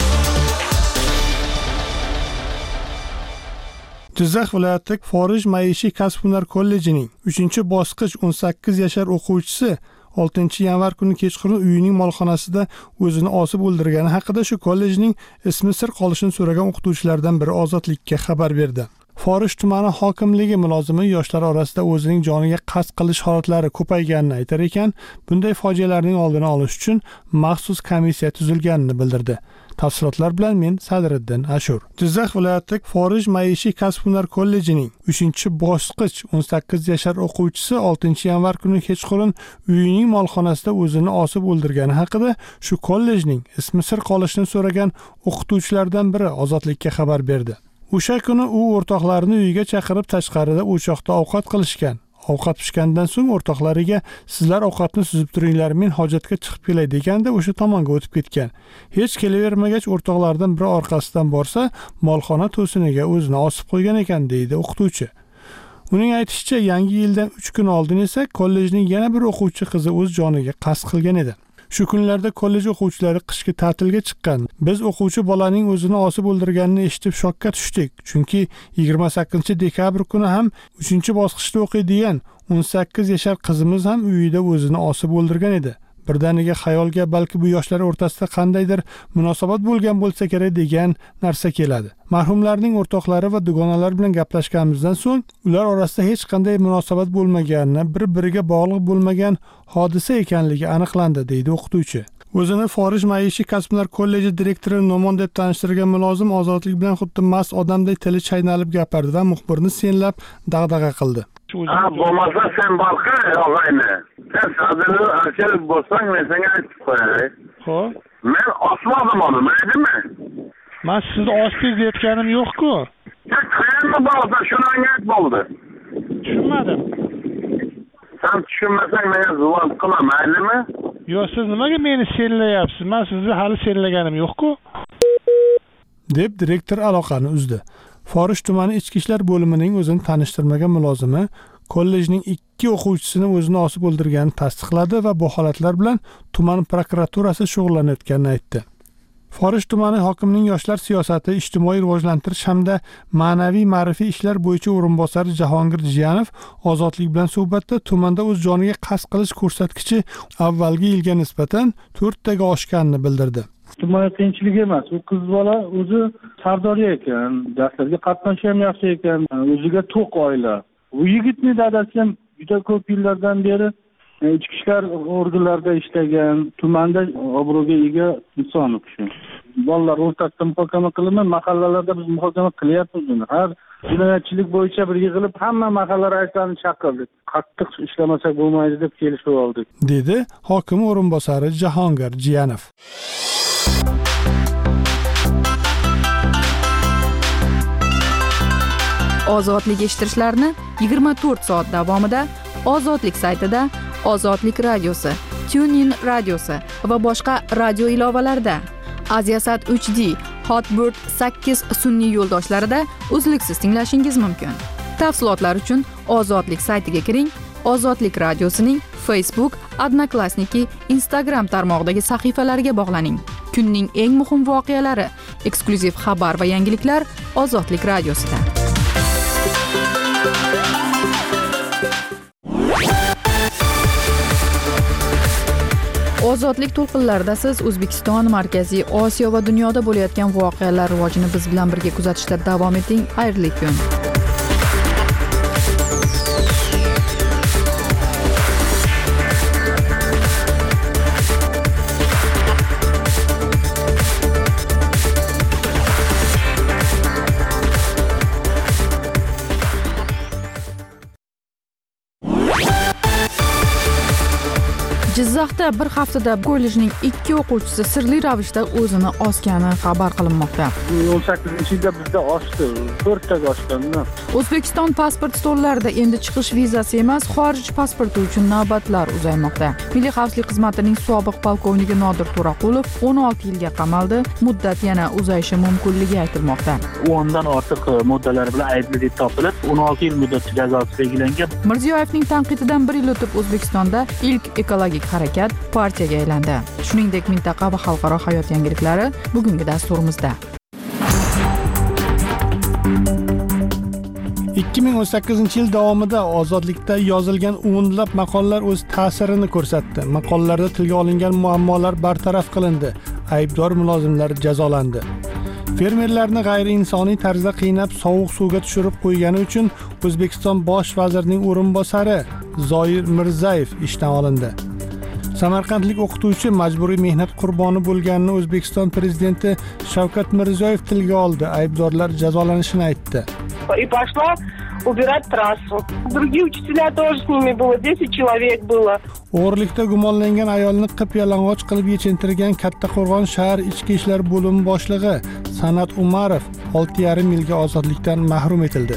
Jizzax viloyati Forij maishiy kasb-hunar kollejining 3-bosqich 18 yashar o'quvchisi 6-yanvar kuni kechqurun uyining molxonasida o'zini osib o'ldirgani haqida shu kollejning ismi sir qolishini so'ragan o'qituvchilardan biri Ozodlikka xabar berdi. Forij tumani hokimligi mulozimi yoshlar orasida o'zining joniga qasd qilish holatlari ko'payganini aytar ekan, bunday fojialarning oldini olish uchun maxsus komissiya tuzilganini bildirdi. Tafsilotlar bilan men Sadriddin Ashur. Jizzax viloyati Forij maishiy kasb-hunar kollejining 3-bosqich 18 yashar o'quvchisi 6-yanvar kuni kechqurun uyining molxonasida o'zini osib o'ldirgani haqida shu kollejning ismi sir qolishini so'ragan o'qituvchilardan biri Ozodlikka xabar berdi. O'sha kuni u o'rtoqlarini uyiga chaqirib tashqarida o'choqda ovqat qilishgan. Ovqat pishgandan so'ng o'rtoqlariga sizlar ovqatni suzib turinglar, men hojatga chiqib kelay deganda o'sha tomonga o'tib ketgan. Hech kelavermagach o'rtoqlardan biri orqasidan borsa, molxona to'siniga o'zini osib qo'ygan ekan deydi o'qituvchi. Uning aytishicha, yangi yildan 3 kun oldin esa kollejning yana bir o'quvchi qizi o'z joniga qasd qilgan edi. Shu kunlarda kollej o'quvchilari qishki ta'tilga chiqqan. Biz o'quvchi bolaning o'zini osib o'ldirganini eshitib shokka tushdik. Chunki 28-dekabr kuni ham 3-bosqichda o'qiydigan 18 yashar qizimiz ham uyida o'zini osib o'ldirgan edi. Birdaniga xayolga balki bu yoshlar o'rtasida qandaydir munosabat bo'lgan bo'lsa kerak degan narsa keladi. Marhumlarning o'rtoqlari va dugonalar bilan gaplashganimizdan so'ng ular orasida hech qanday munosabat bo'lmaganini, bir-biriga bog'liq bo'lmagan hodisa ekanligi aniqlandi, deydi o'qituvchi. O'zini Forij maishiy kasb-hunar kolleji direktori Nomon deb tanishtirgan mulozim Ozodlik bilan xuddi mast odamdek tili chaynalib gapirdi va muxbirni senlab dag'dag'a qildi. Bo'lmasa sen boqqa og'ayni. Sen sadini archilib bo'lsang, men senga aytib qo'yay. Xo'p. Men osmoqdim uni, maydimi? Men sizni osdingiz aytganim yo'q-ku. Sen qayerda bo'lsa shuni ayt bo'ldi. Tushunmadim. Sen tushunmasang menga zuvon qilma, maydimi? Yo'q, siz nimaga meni senlayapsiz? Men sizni hali senlaganim yo'q-ku. deb direktor aloqani uzdi. Forij tumani ichki ishlar bo'limining o'zini tanishtirmagan mulozimi kollejning 2 o'quvchisini o'zini osib o'ldirganini tasdiqladi va bu holatlar bilan tuman prokuraturasi shug'ullanayotganini aytdi. Forij tumani hokimining yoshlar siyosati, ijtimoiy rivojlantirish hamda ma'naviy ma'rifiy ishlar bo'yicha o'rinbosari Jahongir Jiyanov Ozodlik bilan suhbatda tumanda o'z joniga qasd qilish ko'rsatkichi avvalgi yilga nisbatan 4 taga oshganini bildirdi. Ijtimoiy qiyinchilik emas. U qiz bola o'zi sardorya ekan, darslarga qatnashishi ham yaxshi ekan, o'ziga to'q oila. Bu yigitning dadasi ham juda ko'p yillardan beri ichki ishlar organlarida ishlagan, tumanda obro'ga ega inson u kishi. Bolalar o'rtasida muhokama qilinib, mahallalarda biz muhokama qilyapmiz uni. Har jinoyatchilik bo'yicha bir yig'ilib, hamma mahalla raislarini chaqirdik. Qattiq ishlamasak bo'lmaydi deb kelishib oldik, dedi hokim o'rinbosari Jahongir Jiyanov. Ozodlik eshittirishlarni 24 soat davomida Ozodlik saytida, Ozodlik radiosi TuneIn radiosi va boshqa radio ilovalarida. Aziasat 3D, Hotbird 8 sun'iy yo'ldoshlarida uzluksiz tinglashingiz mumkin. Tafsilotlar uchun Ozodlik saytiga kiring. Ozodlik radiosining Facebook, Odnoklassniki, Instagram tarmog'idagi sahifalariga bog'laning. Kunning eng muhim voqealari, eksklyuziv xabar va yangiliklar Ozodlik radiosida. Ozodlik to'lqinlarida siz O'zbekiston, Markaziy Osiyo va dunyoda bo'layotgan voqealar rivojini biz bilan birga kuzatishda davom eting. Xayrli kun. Jizzaxda bir haftada kollejning 2 o'quvchisi sirli ravishda o'zini osgani xabar qilinmoqda. 18-yilda bizda oshdi, 4 taga oshganda. O'zbekiston pasport stollarida endi chiqish vizasi emas, xorij pasporti uchun navbatlar uzaymoqda. Milliy xavfsizlik xizmatining sobiq polkovniki Nodir To'raqulov 16 yilga qamaldi. Muddat yana uzayishi mumkinligi aytilmoqda. 10 dan ortiq moddalar bilan aybli deb topilib, 16 yil muddat jazosi belgilangan. Mirziyoyevning tanqididan 1 yil o'tib O'zbekistonda ilk ekologik harakat partiyaga aylandi. Shuningdek, mintaqa va xalqaro hayot yangiliklari bugungi dasturimizda. 2018-yil davomida Ozodlikda yozilgan o'nlab maqolalar o'z ta'sirini ko'rsatdi. Maqolalarda tilga olingan muammolar bartaraf qilindi. Aybdor mulozimlar jazolandi. Fermerlarni g'ayriinsoniy tarzda qiynab sovuq suvga tushirib qo'ygani uchun O'zbekiston bosh vazirining o'rinbosari Zoir Mirzayev ishdan olindi. Samarqandlik o'qituvchi majburiy mehnat qurboni bo'lganini O'zbekiston prezidenti Shavkat Mirziyoyev tilga oldi. Aybdorlar jazolanishini aytdi. И пошла убирать трассу. Другие учителя тоже с ними было, 10 человек было. O'g'irlikda gumonlangan ayolni qip-yalang'och qilib yechintirgan Kattaqo'rg'on shahar ichki ishlar bo'limi boshlig'i San'at Umarov 6,5 yilga ozodlikdan mahrum etildi.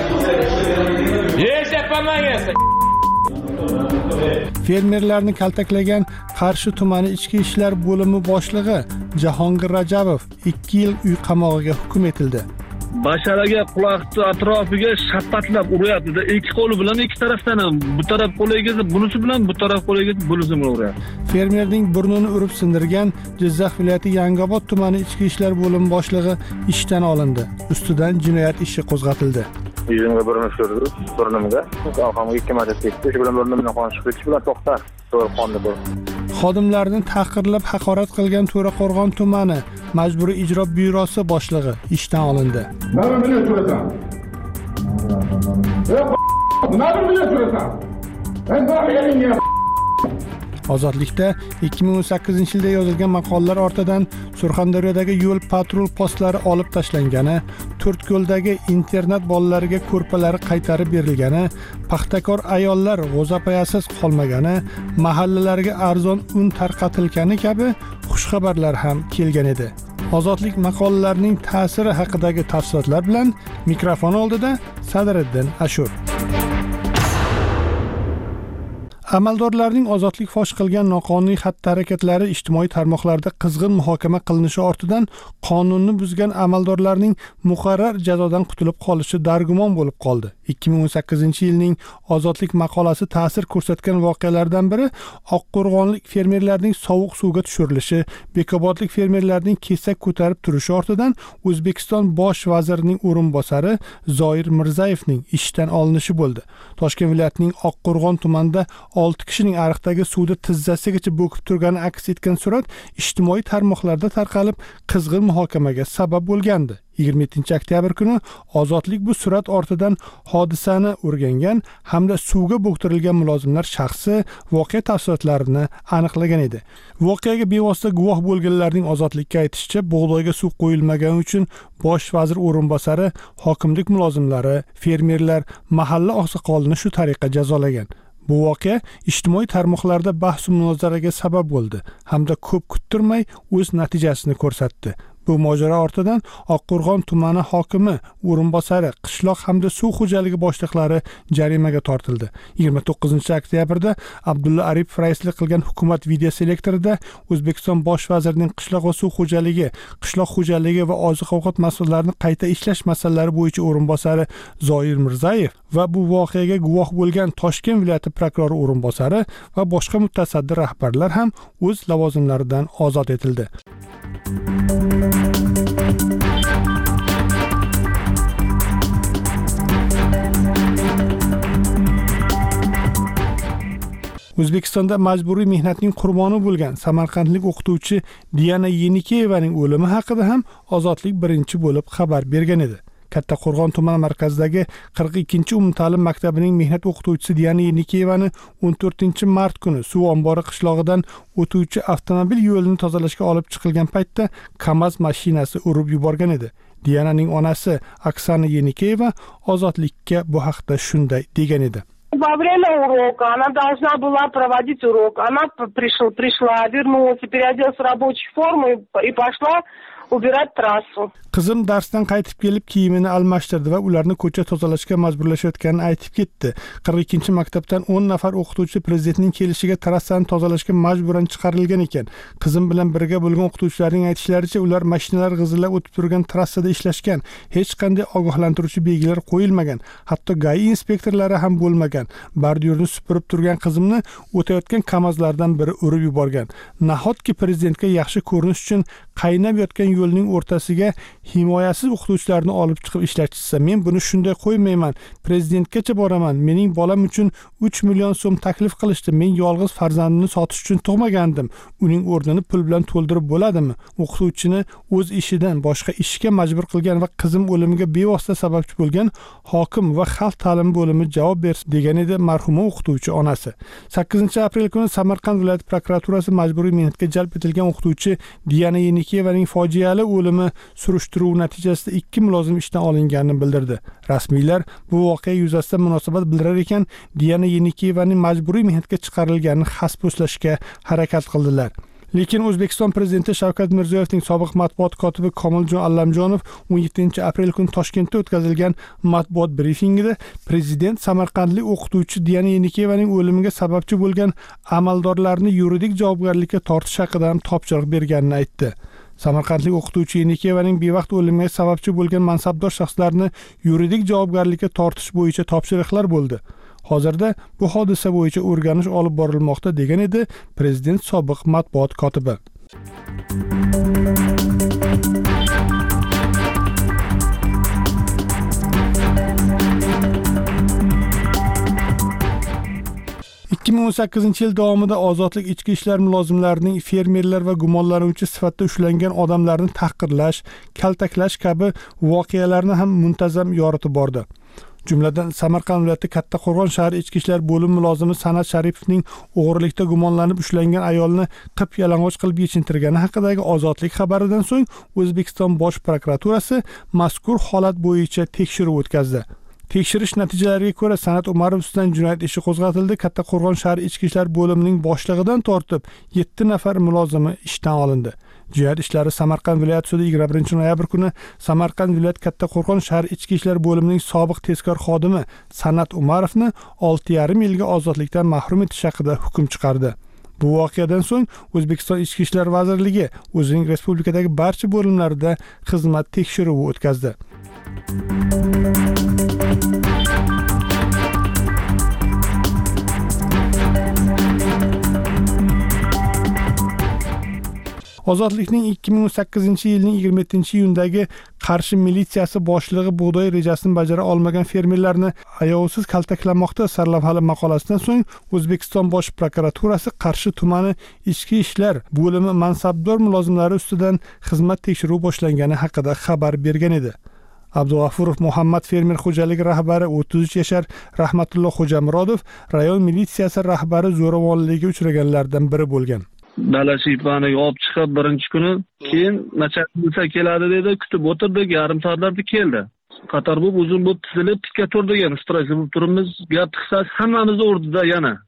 Fermerlarni kaltaklagan Qarshi tumani ichki ishlar bo'limi boshlig'i Jahongir Rajabov 2 yil uy qamog'iga hukm etildi. Basharaga quloqni atrofiga shapatlab uryapti-da, ikki qo'li bilan ikki tarafdan ham, bu taraf qo'liga bunisi bilan, bu taraf qo'liga bunisi bilan uryapti. Fermerning burnini urib sindirgan Jizzax viloyati Yangiobod tumani ichki ishlar bo'limi boshlig'i ishdan olindi. Ustidan jinoyat ishi qo'zg'atildi. Yuzimga burun tushirdi, burnimga. Orqamga 2 marta tekdi, shu bilan burnimdan qon chiqib ketishi bilan to'xtar. Qonni bor. Xodimlarni tahqirlab haqorat qilgan To'raqo'rg'on tumani majburiy ijro byurosi boshlig'i ishdan olindi. Nima bilan turasan? Nima bilan turasan? Ozodlikda 2018-yilda yozilgan maqolalar ortidan Surxondaryodagi yo'l patrul postlari olib tashlangani, To'rtko'ldagi internat bolalariga ko'rpalari qaytarib berilgani, paxtakor ayollar g'o'zapayasiz qolmagani, mahallalarga arzon un tarqatilgani kabi xushxabarlar ham kelgan edi. Ozodlik maqolalarining ta'siri haqidagi tafsilotlar bilan mikrofon oldida Sadriddin Ashur. Amaldorlarning ozodlik fosh qilgan noqonuniy xatti-harakatlari ijtimoiy tarmoqlarda qizg'in muhokama qilinishi ortidan qonunni buzgan amaldorlarning muqarrar jazodan qutulib qolishi dargumon bo'lib qoldi. 2018-yilning Ozodlik maqolasi ta'sir ko'rsatgan voqealardan biri Oqqo'rg'onlik fermerlarning sovuq suvga tushirilishi, Bekobodlik fermerlarning kesak ko'tarib turishi ortidan O'zbekiston bosh vazirining o'rinbosari Zoir Mirzayevning ishdan olinishi bo'ldi. Toshkent viloyatining Oqqo'rg'on tumanida 6 kishining ariqdagi suvda tizzasigacha bo'kib turgani aks etgan surat ijtimoiy tarmoqlarda tarqalib qizg'in muhokamaga sabab bo'lgandi. 27-oktyabr kuni Ozodlik bu surat ortidan hodisani o'rgangan hamda suvga bo'ktirilgan mulozimlar shaxsi voqea tafsilotlarini aniqlagan edi. Voqeaga bevosita guvoh bo'lganlarning Ozodlikka aytishicha, bug'doyga suv qo'yilmagani uchun bosh vazir o'rinbosari, hokimlik mulozimlari, fermerlar, mahalla oqsoqolini shu tariqa jazolagan. Bu voqea ijtimoiy tarmoqlarda bahs-munozaraga sabab bo'ldi hamda ko'p kuttirmay o'z natijasini ko'rsatdi. Bu mojaro ortidan Oqqo'rg'on tumani hokimi o'rinbosari, qishloq hamda suv xo'jaligi boshliqlari jarimaga tortildi. 29-oktyabrda Abdulla Aripov raislik qilgan hukumat videoselektorida O'zbekiston bosh vazirining qishloq va suv xo'jaligi, qishloq xo'jaligi va oziq-ovqat mas'ullarini qayta ishlash masalalari bo'yicha o'rinbosari Zoir Mirzayev va bu voqeaga guvoh bo'lgan Toshkent viloyati prokurori o'rinbosari va boshqa mutasaddi rahbarlar ham o'z lavozimlaridan ozod etildi. O'zbekistonda majburiy mehnatning qurboni bo'lgan samarqandlik o'qituvchi Diana Yenikeyevaning o'limi haqida ham Ozodlik birinchi bo'lib xabar bergan edi. Kattaqo'rg'on tumani markazidagi 42-umumta'lim maktabining mehnat o'qituvchisi Diana Yenikeyevani 14-mart kuni suv ombori qishlog'idan o'tuvchi avtomobil yo'lini tozalashga olib chiqilgan paytda KAMAZ mashinasi urib yuborgan edi. Diananing onasi Oksana Yenikeyeva Ozodlikka bu haqda shunday degan edi. Во время урока она должна была проводить урок. Она пришла, вернулась, переоделась в рабочую форму и пошла убирать трассу. Qizim darsdan qaytib kelib kiyimini almashtirdi va ularni ko'cha tozalashga majburlashayotganini aytib ketdi. 42-maktabdan 10 nafar o'qituvchi prezidentning kelishiga trassani tozalashga majburan chiqarilgan ekan. Qizim bilan birga bo'lgan o'qituvchilarning aytishlaricha, ular mashinalar g'izillab o'tib turgan trassada ishlashgan. Hech qanday ogohlantiruvchi belgilar qo'yilmagan. Hatto GAI inspektorlari ham bo'lmagan. Bordyurni supurib turgan qizimni o'tayotgan KAMAZlardan biri urib yuborgan. Nahotki prezidentga yaxshi ko'rinish uchun qaynab yotgan yo'lning o'rtasiga himoyasiz o'qituvchilarni olib chiqib ishlatishsa, men buni shunday qo'ymayman. Prezidentgacha boraman. Mening bolam uchun 3 million so'm taklif qilishdi. Men yolg'iz farzandimni sotish uchun tug'magandim. Uning o'rnini pul bilan to'ldirib bo'ladimi? O'qituvchini o'z ishidan boshqa ishga majbur qilgan va qizim o'limiga bevosita sababchi bo'lgan hokim va xalq ta'limi bo'limi javob bersin degan edi marhuma o'qituvchi onasi. 8-aprel kuni Samarqand viloyat prokuraturasi majburiy mehnatga jalb etilgan o'qituvchi Diana Yenikeyevaning fojiali o'limi surishtiruv natijasida 2 mulozim ishdan olinganini bildirdi. Rasmiylar bu voqea yuzasidan munosabat bildirar ekan, Diana Yenikeyevaning majburiy mehnatga chiqarilganini xaspo'slashga harakat qildilar. Lekin O'zbekiston prezidenti Shavkat Mirziyoyevning sobiq matbuot kotibi Komiljon Allamjonov 17-aprel kuni Toshkentda o'tkazilgan matbuot brifingida prezident samarqandlik o'qituvchi Diana Yenikeyevaning o'limiga sababchi bo'lgan amaldorlarni yuridik javobgarlikka tortish haqida ham topshiriq berganini aytdi. Samarqandlik o'qituvchi Yenikeyevaning bevaqt o'limiga sababchi bo'lgan mansabdor shaxslarni yuridik javobgarlikka tortish bo'yicha topshiriqlar bo'ldi. Hozirda bu hodisa bo'yicha o'rganish olib borilmoqda degan edi prezident sobiq matbuot kotibi. ...2018 yil davomida Ozodlik ichki ishlar mulozimlarining fermerlar va gumonlanuvchi sifatida ushlangan odamlarni tahqirlash, kaltaklash kabi voqealarni ham muntazam yoritib bordi. Jumladan Samarqand viloyati Kattaqo'rg'on shahar ichki ishlar bo'limi mulozimi San'at Sharipovning o'g'rilikda gumonlanib ushlangan ayolni qip-yalang'och qilib yechintirgani haqidagi Ozodlik xabaridan so'ng O'zbekiston bosh prokuraturasi mazkur holat bo'yicha tekshiruv o'tkazdi. Tekshirish natijalariga ko'ra San'at Umarov ustidan jinoyat ishi qo'zg'atildi. Kattaqo'rg'on shahar ichki ishlar bo'limining boshlig'idan tortib 7 nafar mulozimi ishdan olindi. Jinoyat ishlari Samarqand viloyat sudi 21-noyabr kuni Samarqand viloyat Kattaqo'rg'on shahar ichki ishlar bo'limining sobiq tezkor xodimi San'at Umarovni 6,5 yilga ozodlikdan mahrum etish haqida hukm chiqardi. Bu voqeadan so'ng O'zbekiston Ichki ishlar vazirligi o'zining respublikadagi barcha bo'limlarida xizmat tekshiruvi o'tkazdi. Ozodlikning 2018-yilning 27-iyundagi Qarshi militsiyasi boshlig'i bug'doy rejasini bajara olmagan fermerlarni ayovsiz kaltaklamoqda sarlavhali maqolasidan so'ng O'zbekiston bosh prokuraturasi Qarshi tumani ichki ishlar bo'limi mansabdor mulozimlari ustidan xizmat tekshiruvi boshlangani haqida xabar bergan edi. Abdug'afurov Muhammad fermer xo'jaligi rahbari 33 yashar Rahmatulloh Xo'jamurodov rayon militsiyasi rahbari zo'ravonlikka uchraganlardan biri bo'lgan. Dala shiypaniga olib chiqib birinchi kuni, keyin nachalnik keladi dedi, kutib o'tirdik, yarim soatlarda keldi. Qator bo'lib uzun bo'lib tizilib tikka turdik, yana stress bo'lib turibmiz. Gap qisasi hammamiz o'rnida yana.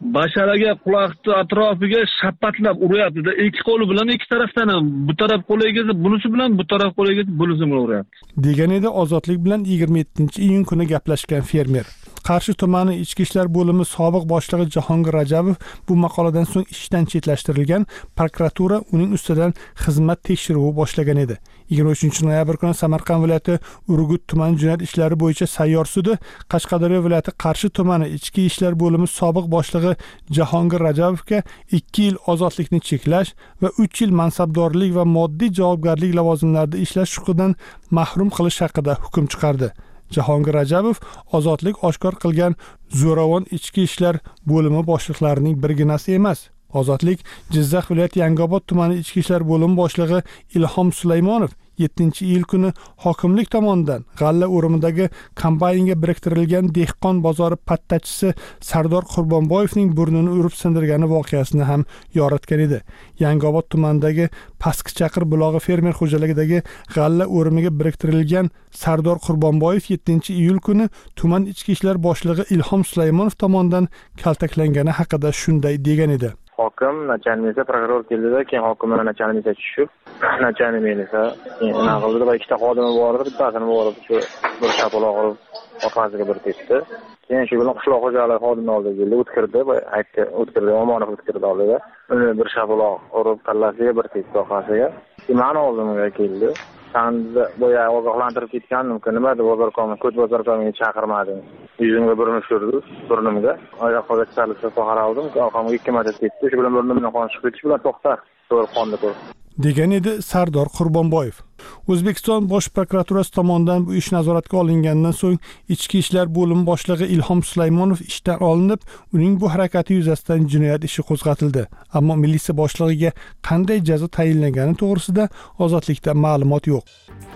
basharaga quloqni atrofiga shapatlab uryapti-da, ikki qo'li bilan ikki tarafdan ham bu taraf qo'liga bunisi bilan bu taraf qo'liga bunisi bilan uryapti. degan edi Ozodlik bilan 27-iyun kuni gaplashgan fermer. Qarshi tumani Ichki ishlar bo'limi sobiq boshlig'i Jahongir Rajabov bu maqoladan so'ng ishdan chetlashtirilgan, prokuratura uning ustidan xizmat tekshiruvi boshlagan edi. 23-noyabr kuni Samarqand viloyati Urgut tuman jinoyat ishlari bo'yicha sayyor sudi Qashqadaryo viloyati Qarshi tumani Ichki ishlar bo'limi sobiq boshlig'i Jahongir Rajabovga 2 yil ozodlikni cheklash va 3 yil mansabdorlik va moddiy javobgarlik lavozimlarida ishlash huquqidan mahrum qilish haqida hukm chiqardi. Jahongir Rajabov ozodlik oshkor qilgan zo'ravon ichki ishlar bo'limi boshliqlarining birginasi emas. Ozodlik Jizzax viloyati Yangiobod tumani ichki ishlar bo'limi boshlig'i Ilhom Sulaymonov 7-iyul kuni hokimlik tomonidan g'alla o'rimidagi kombaynga biriktirilgan dehqon bozori pattachisi Sardor Qurbonboyevning burnini urib sindirgani voqeasini ham yoritgan edi. Yangiobod tumanidagi Pastki Chaqir bulog'i fermer xo'jaligidagi g'alla o'rimiga biriktirilgan Sardor Qurbonboyev 7-iyul kuni tuman ichki ishlar boshlig'i Ilhom Sulaymonov tomonidan kaltaklangani haqida shunday degan edi. Hokim nachalnik prokuror keldi-da, keyin hokim bilan nachalnik tushib, nachalnik esa nima qildi va ikkita xodimi bor edi, bittasini borib shu bir shapaloq urib orqasiga bir tepdi. Keyin shu bilan qishloq xo'jaligi xodimi oldiga keldi, o'tkirdi va aytdi, o'tkirdi, Omonov o'tkirdi oldida. Uni bir shapaloq urib kallasiga bir tepdi orqasiga. Mani oldimga keldi. Sen boya ogohlantirib ketgandim, nima deb bozorkomni, ko'ch bozorkomga chaqirmadi. Yuzimga bir tushirdi, burnimga. Oyoqqa chiqarib qaraldim, orqamga 2 marta tepdi. Shu bilan burnimdan qon chiqib ketishi bilan to'xta, to'g'ri qonni ko'rib. degan edi Sardor Qurbonboyev. O'zbekiston Bosh prokuraturasi tomonidan bu ish nazoratga olingandan so'ng Ichki ishlar bo'limi boshlig'i Ilhom Sulaymonov ishdan olinib, uning bu harakati yuzasidan jinoyat ishi qo'zg'atildi. Ammo militsiya boshlig'iga qanday jazo tayinlangani to'g'risida Ozodlikda ma'lumot yo'q.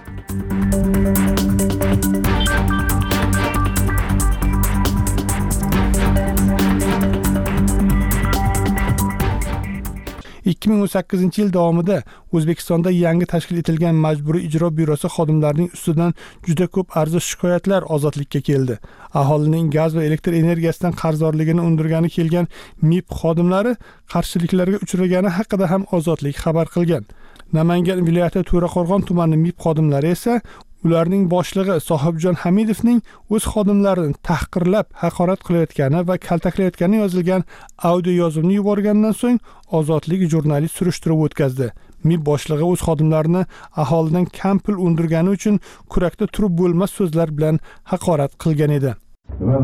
2018-yil davomida O'zbekistonda yangi tashkil etilgan Majburiy ijro byurosi xodimlarining ustidan juda ko'p arzish shikoyatlar Ozodlikka keldi. Aholining gaz va elektr energiyasidan qarzdorligini undirgani kelgan MIB xodimlari qarshiliklarga uchragani haqida ham Ozodlik xabar qilgan. Namangan viloyati To'raqo'rg'on tumani MIB xodimlari esa ularning boshlig'i Sohibjon Hamidovning o'z xodimlarini tahqirlab, haqorat qilayotgani va kaltaklayotgani yozilgan audio yozuvni yuborgandan so'ng Ozodlik jurnalist surishtiruv o'tkazdi. MIB boshlig'i o'z xodimlarini aholidan kam pul undirgani uchun kurakda turib bo'lmas so'zlar bilan haqorat qilgan edi. Nima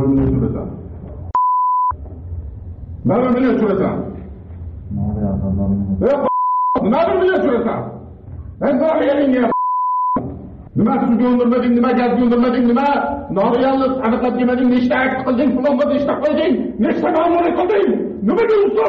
bilan so'rasan? Nima suvga undirmading, nima gazga undirmading, nima norealni aniqlab yemading, nechta akt qilding, plonga nechta qo'yding, nechta ma'muriy qilding, nima deysan?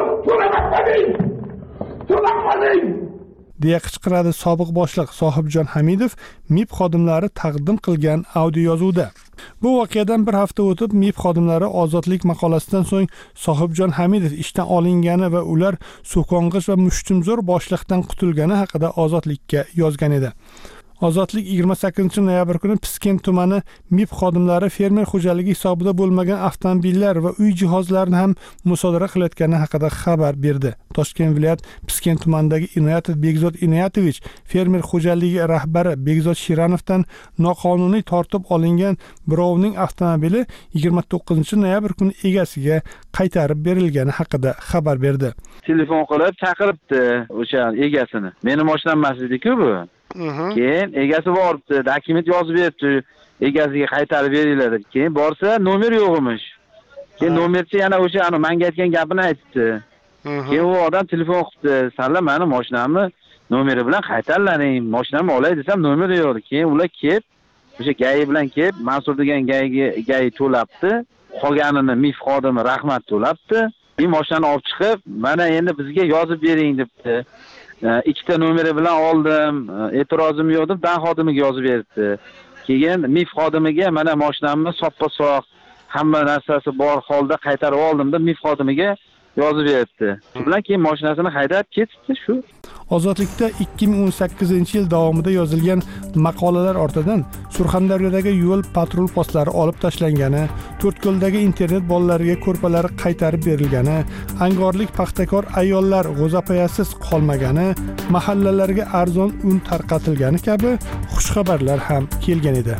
So'rab deya qichqiradi sobiq boshliq Sohibjon Hamidov MIB xodimlari taqdim qilgan audio yozuvda. Bu voqeadan bir hafta o'tib MIB xodimlari Ozodlik maqolasidan so'ng Sohibjon Hamidov ishdan olingani va ular so'kong'ich va mushtumzo'r boshliqdan qutulgani haqida Ozodlikka yozgan edi. Ozodlik 28-noyabr kuni Piskent tumani MIB xodimlari fermer xo'jaligi hisobida bo'lmagan avtomobillar va uy jihozlarini ham musodara qilayotgani haqida xabar berdi. Toshkent viloyat Piskent tumanidagi Inoyatov Begzod Inoyatovich fermer xo'jaligi rahbari Begzod Shiranovdan noqonuniy tortib olingan birovning avtomobili 29-noyabr kuni egasiga qaytarib berilgani haqida xabar berdi. Telefon qilib chaqiribdi o'sha egasini. Meni mashinam emas edi-ku bu. Keyin egasi boribdi, dokument yozib beribdi, egasiga qaytarib beringlar deb. Keyin borsa, nomer yo'q emish. Keyin nomerchi yana o'sha menga aytgan gapini aytdi. Keyin u odam telefon qilibdi, "Salla meni mashinamni nomeri bilan qaytarlaring, mashinamni olay desam, nomeri yo'q." Keyin ular kelib, o'sha GAI bilan kelib, Mansur degan GAI to'labdi, qolganini MIF xodimi Rahmat to'labdi. Bu mashinani olib chiqib, "Mana endi bizga yozib bering" debdi. Ikkita nomeri bilan oldim, e'tirozim yo'q deb dan xodimiga yozib berdi. Keyin MIF xodimiga "Mana mashinamni soppa-soq, hamma narsasi bor holda qaytarib oldim" deb MIF xodimiga yozib beribdi. Shu bilan keyin mashinasini haydab ketibdi shu. Ozodlikda 2018-yil davomida yozilgan maqolalar ortidan Surxondaryodagi yo'l patrul postlari olib tashlangani, To'rtko'ldagi internet bolalariga ko'rpalari qaytarib berilgani, angorlik paxtakor ayollar g'o'zapayasiz qolmagani, mahallalarga arzon un tarqatilgani kabi xushxabarlar ham kelgan edi.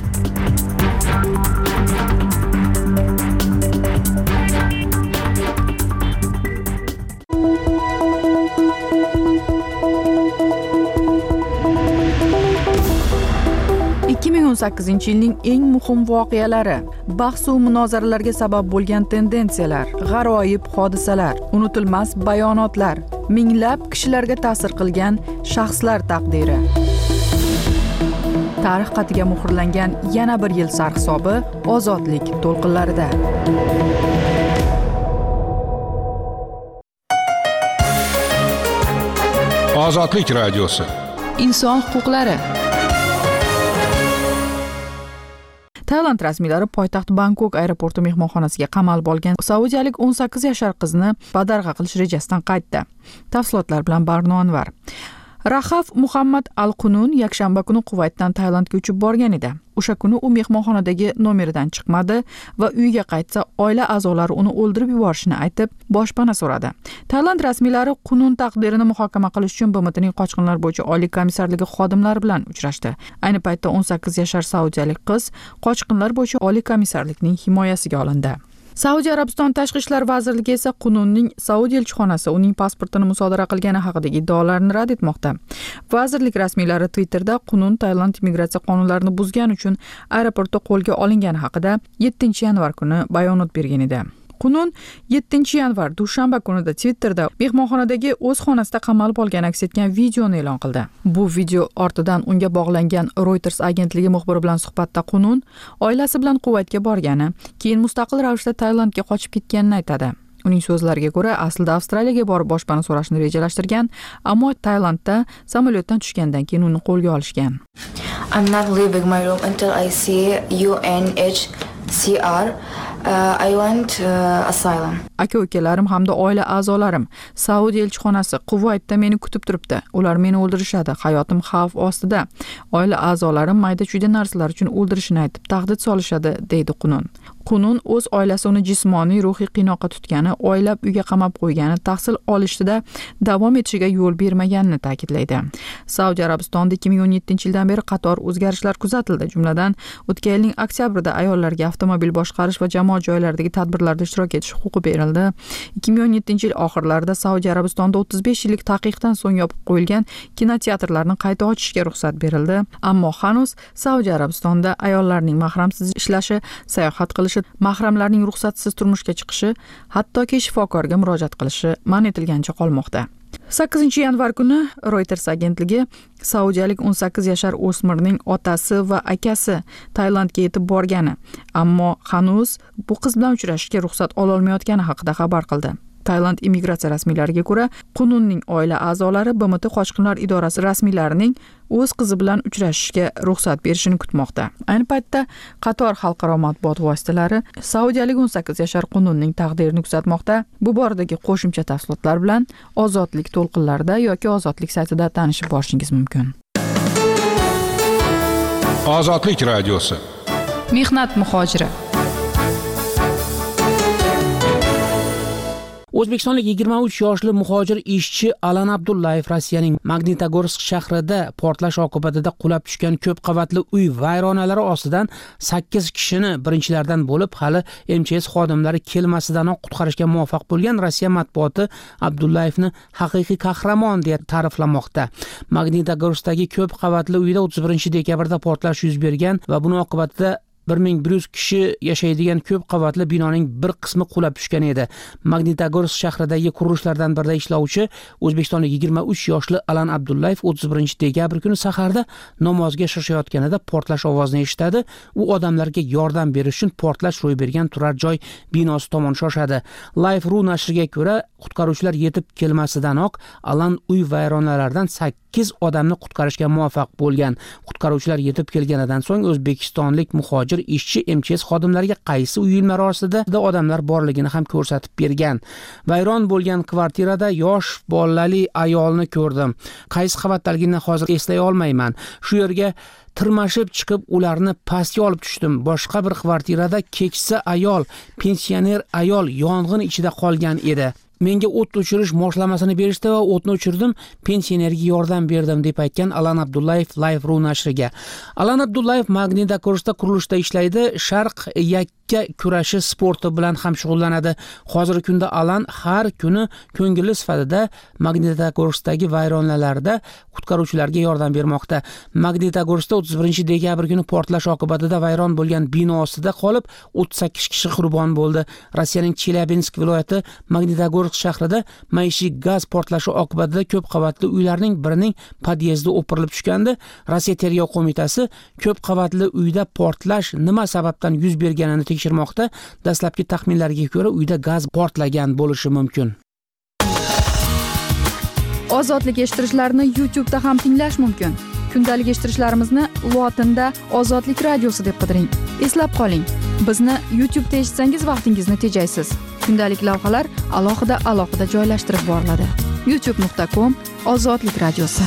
yilning eng muhim voqealari, bahs va munozaralarga sabab bo'lgan tendensiyalar, g'aroyib hodisalar, unutilmas bayonotlar, minglab kishilarga ta'sir qilgan shaxslar taqdiri. Tarix xatiga muhrlangan yana bir yil sarhisobi ozodlik to'lqinlarida. Ozodlik radiosi. Inson huquqlari. Tailand rasmiylari poytaxt Bangkok aeroporti mehmonxonasiga qamalib olgan saudiyalik 18 yashar qizni badarg'a qilish rejasidan qaytdi. Tafsilotlar bilan Barno Anvar. Rahaf Muhammad Al-Qunun yakshanba kuni Kuvaytdan Tailandga uchib borgan edi. O'sha kuni u mehmonxonadagi nomeridan chiqmadi va uyiga qaytsa oila a'zolari uni o'ldirib yuborishini aytib, boshpana so'radi. Tailand rasmiylari Qunun taqdirini muhokama qilish uchun BMTning qochqinlar bo'yicha oliy komissarligi xodimlari bilan uchrashdi. Ayni paytda 18 yashar saudiyalik qiz qochqinlar bo'yicha oliy komissarlikning himoyasiga olindi. Saudiya Arabiston Tashqi ishlar vazirligi esa Qununning Saudiya elchixonasi uning pasportini musodara qilgani haqidagi iddaolarni rad etmoqda. Vazirlik rasmiylari Twitterda Qunun Tailand immigratsiya qonunlarini buzgani uchun aeroportda qo'lga olingani haqida 7-yanvar kuni bayonot bergan edi. Qunun 7-yanvar dushanba kunida Twitterda mehmonxonadagi o'z xonasida qamalib olgan aks etgan videoni e'lon qildi. Bu video ortidan unga bog'langan Reuters agentligi muxbiri bilan suhbatda Qunun oilasi bilan Kuvaytga borgani, keyin mustaqil ravishda Tailandga qochib ketganini aytadi. Uning so'zlariga ko'ra, aslida Avstraliyaga borib boshpana so'rashni rejalashtirgan, ammo Tailandda samolyotdan tushgandan keyin uni qo'lga olishgan. I'm not leaving my room until I see UNHCR. I want asylum. Aka-ukalarim hamda oila a'zolarim Saudiya elchixonasi Kuvaytda meni kutib turibdi. Ular meni o'ldirishadi. Hayotim xavf ostida. Oila a'zolarim mayda-chuyda narsalar uchun o'ldirishini aytib, tahdid solishadi, deydi Qunun. Qunun o'z oilasi uni jismoniy, ruhiy qiynoqqa tutgani, oylab uyga qamab qo'ygani, tahsil olishda davom etishiga yo'l bermaganini ta'kidlaydi. Saudiya Arabistonda 2017-yildan beri qator o'zgarishlar kuzatildi. Jumladan, o'tgan yilning oktyabrida ayollarga avtomobil boshqarish va jamoat joylaridagi tadbirlarda ishtirok etish huquqi berildi. 2017-yil oxirlarida Saudiya Arabistonda 35 yillik taqiqdan so'ng yopib qo'yilgan kinoteatrlarni qayta ochishga ruxsat berildi. Ammo hanuz Saudiya Arabistonda ayollarning mahramsiz ishlashi, sayohat qilishi, mahramlarning ruxsatsiz turmushga chiqishi, hattoki shifokorga murojaat qilishi man etilgancha qolmoqda. 8-yanvar kuni Reuters agentligi saudiyalik 18 yashar o'smirning otasi va akasi Tailandga yetib borgani, ammo hanuz bu qiz bilan uchrashishga ruxsat ola olmayotgani haqida xabar qildi. Tailand immigratsiya rasmiylariga ko'ra, Qununning oila a'zolari BMT qochqinlar idorasi rasmiylarining o'z qizi bilan uchrashishga ruxsat berishini kutmoqda. Ayni paytda qator xalqaro matbuot vositalari saudiyalik 18 yashar Qununning taqdirini kuzatmoqda. Bu boradagi qo'shimcha tafsilotlar bilan Ozodlik to'lqinlarida yoki Ozodlik saytida tanishib borishingiz mumkin. Ozodlik radiosi. Mehnat muhojiri. O'zbekistonlik 23 yoshli muhojir ishchi Alan Abdullayev Rossiyaning Magnitogorsk shahrida portlash oqibatida qulab tushgan ko'p qavatli uy vayronalari ostidan 8 kishini birinchilardan bo'lib hali MCS xodimlari kelmasidanoq qutqarishga muvaffaq bo'lgan Rossiya matbuoti Abdullayevni haqiqiy qahramon deb ta'riflamoqda. Magnitogorskdagi ko'p qavatli uyda 31-dekabrda portlash yuz bergan va buning oqibatida 1100 kishi yashaydigan ko'p qavatli binoning bir qismi qulab tushgan edi. Magnitogorsk shahridagi qurilishlardan birida ishlovchi o'zbekistonlik 23 yoshli Alan Abdullayev 31-dekabr kuni saharda namozga shishayotganida portlash ovozini eshitadi. U odamlarga yordam berish uchun portlash ro'y bergan turar joy binosi tomon shoshadi. Life.ru nashriga ko'ra, qutqaruvchilar yetib kelmasidanoq Alan uy vayronalaridan 8 odamni qutqarishga muvaffaq bo'lgan. Qutqaruvchilar yetib kelganidan so'ng o'zbekistonlik muhojir muhojir ishchi MCS xodimlariga qaysi uyilmalar orasida odamlar borligini ham ko'rsatib bergan. Vayron bo'lgan kvartirada yosh bolali ayolni ko'rdim. Qaysi qavatdaligini hozir eslay olmayman. Shu yerga tirmashib chiqib ularni pastga olib tushdim. Boshqa bir kvartirada keksa ayol, pensioner ayol yong'in ichida qolgan edi. Menga o't o'chirish moshlamasini berishdi va o'tni o'chirdim, pensionerga yordam berdim deb aytgan Alan Abdullayev Live.ru nashriga. Alan Abdullayev Magnitogorsda qurilishda ishlaydi, Sharq yakka kurashi sporti bilan ham shug'ullanadi. Hozirgi kunda Alan har kuni ko'ngilli sifatida Magnitogorsdagi vayronalarda qutqaruvchilarga yordam bermoqda. Magnitogorsda 31-dekabr kuni portlash oqibatida vayron bo'lgan bino ostida qolib 38 kishi qurbon bo'ldi. Rossiyaning Chelyabinsk viloyati Magnitogorsk shahrida maishiy gaz portlashi oqibatida ko'p qavatli uylarning birining podyezdi o'pirilib tushgandi. Rossiya tergov qo'mitasi ko'p qavatli uyda portlash nima sababdan yuz berganini tekshirmoqda. Dastlabki taxminlarga ko'ra uyda gaz portlagan bo'lishi mumkin. Ozodlik eshittirishlarni YouTube da ham tinglash mumkin. Kundalik eshittirishlarimizni lotinda Ozodlik radiosi deb qidiring. Eslab qoling, bizni YouTube da eshitsangiz vaqtingizni tejaysiz. Kundalik lavhalar alohida joylashtirib boriladi. youtube.com/Ozodlik radiosi.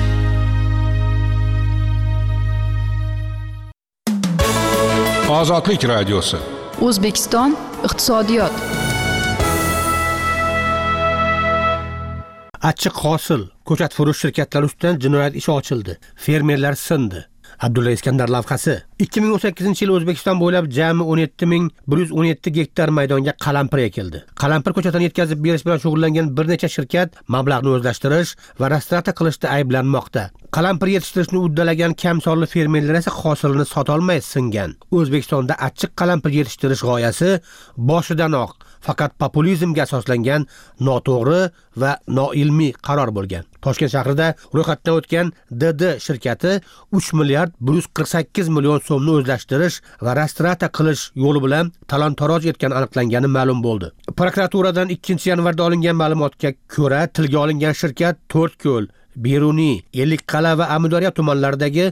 Ozodlik radiosi. O'zbekiston iqtisodiyot. Achchiq hosil ko'chat furush shirkatlari ustidan jinoyat ishi ochildi. Fermerlar sindi. Abdulla Iskandar lavhasi. 2018-yil O'zbekiston bo'ylab jami 17.117 gektar maydonga qalampir ekildi. Qalampir ko'chatini yetkazib berish bilan shug'ullangan bir necha shirkat mablag'ni o'zlashtirish va restavratsiya qilishda ayblanmoqda. Qalampir yetishtirishni uddalagan kam sonli fermerlar esa hosilini sota olmay singan. O'zbekistonda achchiq qalampir yetishtirish g'oyasi boshidanoq faqat populizmga asoslangan noto'g'ri va noilmiy qaror bo'lgan. Toshkent shahrida ro'yxatdan o'tgan DD shirkati 3 milliard 148 million so'mni o'zlashtirish va restavratsiya qilish yo'li bilan talon-taroj etgani aniqlangani ma'lum bo'ldi. Prokuraturadan 2-yanvarda olingan ma'lumotga ko'ra, tilga olingan shirkat To'rtko'l, Beruniy, Ellikqal'a va Amudaryo tumanlaridagi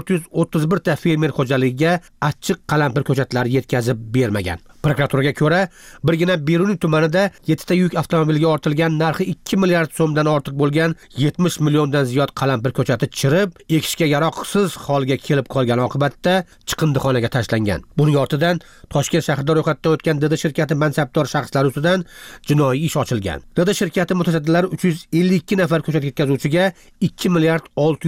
431 ta fermer xo'jaligiga achchiq qalampir ko'chatlari yetkazib bermagan. Prokuraturaga ko'ra, birgina Beruniy tumanida 7 ta yuk avtomobilga ortilgan narxi 2 milliard so'mdan ortiq bo'lgan 70 milliondan ziyod qalampir ko'chati chirib, ekishga yaroqsiz holga kelib qolgan oqibatda chiqindixonaga tashlangan. Buning ortidan Toshkent shahrida ro'yxatdan o'tgan DD shirkati mansabdor shaxslari ustidan jinoiy ish ochilgan. DD shirkati mutasaddilari 352 nafar ko'chat yetkazuvchiga 2 milliard